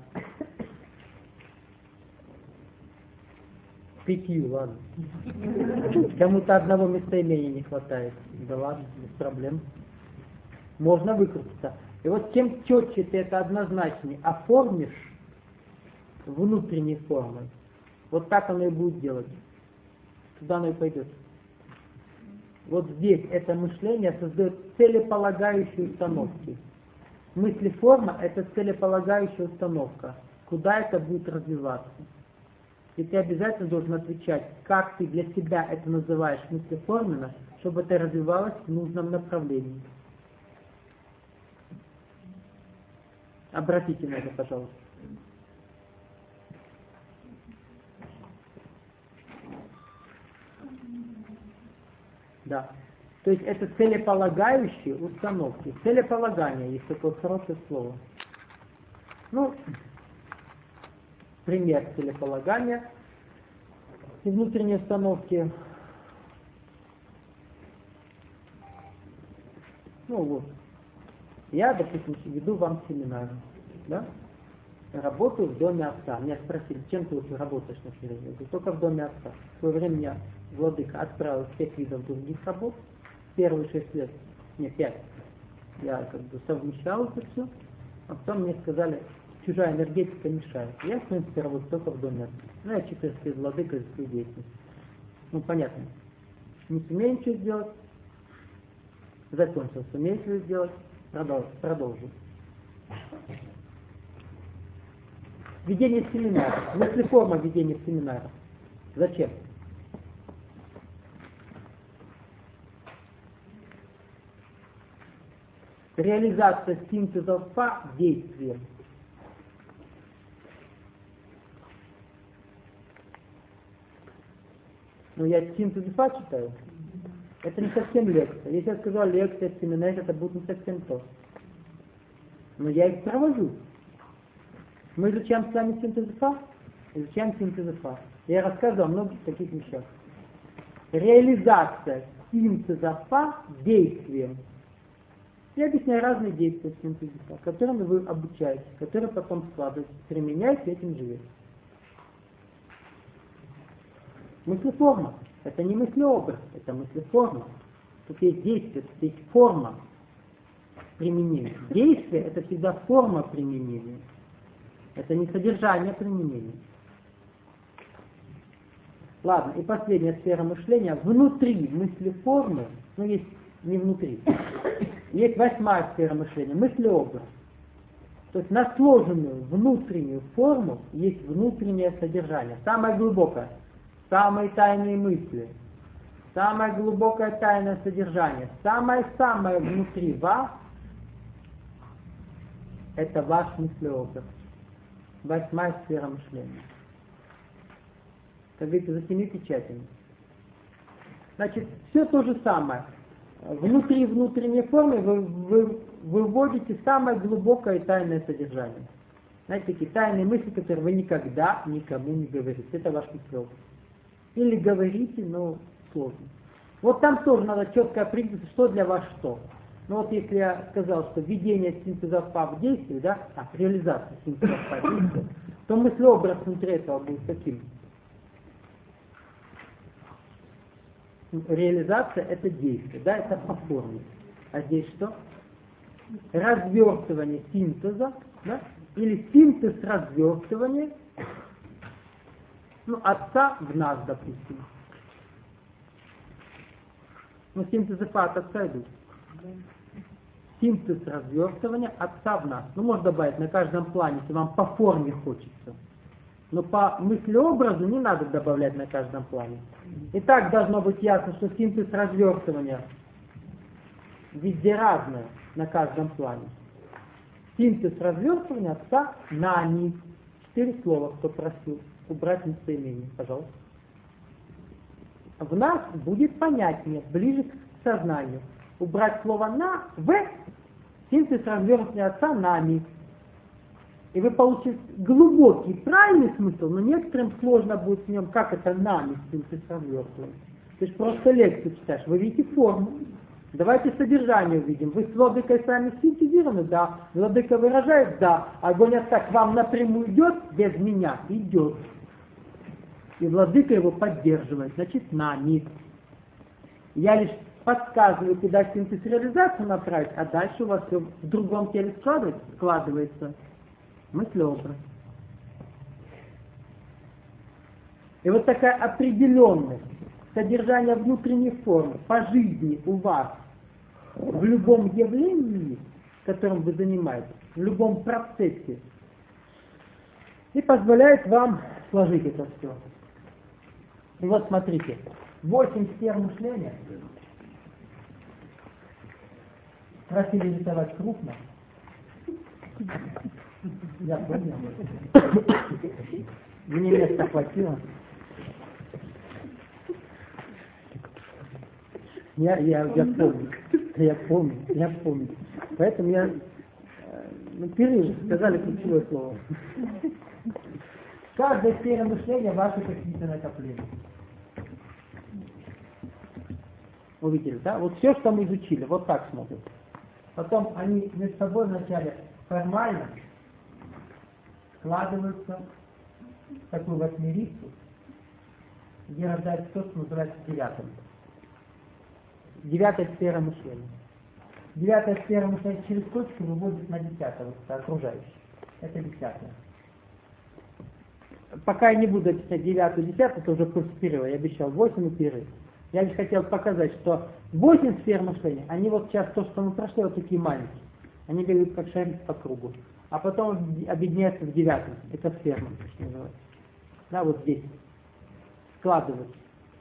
Пятью, ладно. Кому-то одного местоимения не хватает. Да ладно, без проблем. Можно выкрутиться. И вот чем четче ты это однозначнее оформишь внутренней формой, вот так оно и будет делать. Туда оно и пойдет. Вот здесь это мышление создает целеполагающие установки. Мыслеформа — это целеполагающая установка. Куда это будет развиваться? И ты обязательно должен отвечать, как ты для себя это называешь мыслеформенно, чтобы это развивалось в нужном направлении. Обратите на это, пожалуйста. Да. То есть это целеполагающие установки. Целеполагание, есть такое хорошее слово. Ну, пример целеполагания и внутренней установки. Ну вот. Я, допустим, веду вам семинар. Да? работаю в доме отца. Меня спросили, чем ты лучше работаешь на Шри? Я говорю, только в доме отца. В свое время меня владыка отправил в пять видов других работ. Первые шесть лет, не пять, я как бы совмещал это все. А потом мне сказали, чужая энергетика мешает. Я, в принципе, работаю только в доме отца. Ну, я читаю перед владыкой за свою деятельность. Ну, понятно. Не сумею ничего сделать. Закончил, сумею что сделать. Продолжу. Продолжу. Ведение семинаров. Мыслеформа ведения семинаров. Зачем? Реализация синтеза по действиям. Ну, я синтез ФА читаю. Это не совсем лекция. Если я сказал лекция, семинар, это будет не совсем то. Но я их провожу. Мы изучаем с вами синтез ФА, изучаем синтез ФА. Я рассказывал о многих таких вещах. Реализация синтеза ФА действием. Я объясняю разные действия синтеза ФА, которыми вы обучаетесь, которые потом складываете, применяете, этим живете. Мыслеформа. Это не мыслеобраз, это мыслеформа. Тут есть действие, тут есть форма применения. Действие — это всегда форма применения. Это не содержание применения. Ладно, и последняя сфера мышления. Внутри мыслеформы, ну есть не внутри, есть восьмая сфера мышления, мыслеобраз. То есть на сложенную внутреннюю форму есть внутреннее содержание, самое глубокое. Самые тайные мысли, самое глубокое тайное содержание, самое-самое внутри вас, это ваш мыслеобраз. Восьмая сфера мышления. Как говорится, за семи печатями. Значит, все то же самое. Внутри внутренней формы вы, вы выводите самое глубокое и тайное содержание. Знаете, такие тайные мысли, которые вы никогда никому не говорите. Это ваш мыслеобраз. Или говорите, но сложно. Вот там тоже надо четко определить, что для вас что. Ну вот если я сказал, что введение синтеза ФА в действие, да, а, реализация синтеза ФА в действие, то мыслеобраз внутри этого будет каким? Реализация — это действие, да, это по форме. А здесь что? Развертывание синтеза, да, или синтез развертывания, ну, отца в нас, допустим. Ну, синтезы ФА от отца идут. Синтез развертывания отца в нас. Ну, можно добавить на каждом плане, если вам по форме хочется. Но по мыслеобразу не надо добавлять на каждом плане. И так должно быть ясно, что синтез развертывания везде разное на каждом плане. Синтез развертывания отца нами. Четыре слова, кто просил. Убрать местоимение, пожалуйста. В нас будет понятнее, ближе к сознанию. Убрать слово «на», «в», синтез развертывания отца нами. И вы получите глубокий, правильный смысл, но некоторым сложно будет в нем, как это нами синтез развертывания. То есть просто лекцию читаешь, вы видите форму. Давайте содержание увидим. Вы с владыкой сами синтезированы? Да. Владыка выражает? Да. Огонь отца к вам напрямую идет? Без меня? Идет. И владыка его поддерживает. Значит, нами. Я лишь подсказываю, куда синтез реализацию направить, а дальше у вас все в другом теле складывается. складывается. Мыслеобраз. И вот такая определенность содержания внутренней формы по жизни у вас в любом явлении, которым вы занимаетесь, в любом процессе, и позволяет вам сложить это все. И вот смотрите, восемь сфер мышления. Просили рисовать крупно. Я понял. Мне места хватило. Я, я, я помню. Я помню. Я помню. Поэтому я ну, перерыв, сказали ключевое слово. Каждая сфера мышления ваши какие-то накопления. Увидели, да? Вот все, что мы изучили, вот так смотрят. Потом они между собой вначале формально складываются в такую восьмерицу, где рождается то, что называется девятым. Девятая сфера мышления. Девятая сфера мышления через точку выводит на десятое, вот это окружающее. Это десятое. Пока я не буду объяснять девятую, десятую, это уже курс перерыва, я обещал восемь и перерыв. Я лишь хотел показать, что восемь сфер мышления, они вот сейчас то, что мы прошли, вот такие маленькие. Они бегают как шарик по кругу. А потом объединяются в девятом. Это сфера мышления называется. Да, вот здесь. Складываются.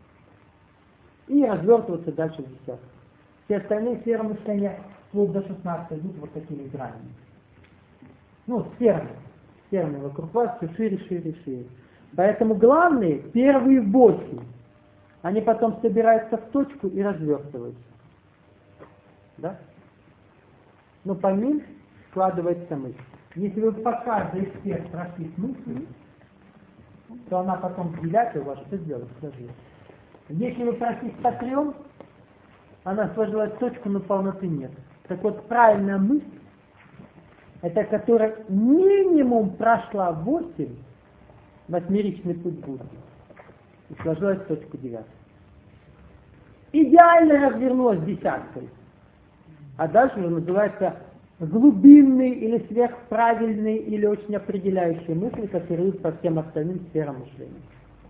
И развертываться дальше в десятку. Все остальные сферы мышления, вплоть до шестнадцатой, идут вот такими гранями. Ну, сферами. Сферами вокруг вас все шире, шире, шире. Поэтому главные, первые восемь, они потом собираются в точку и развертываются. Да? Но по ним складывается мысль. Если вы по каждой сфере прошли мысль, то она потом в девятой у вас что сделает? Сложилась. Если вы прошлись по трем, она сложилась в точку, но полноты нет. Так вот, правильная мысль, это которая минимум прошла восемь, восьмеричный путь будет, и сложилась в точку девятую. Идеально развернулась десяткой. А дальше уже называется глубинные или сверхправильные или очень определяющие мысли, которые идут по всем остальным сферам мышления.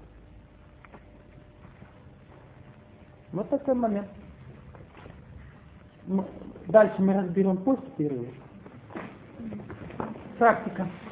Вот такой момент. Дальше мы разберем после перерыва. Практика.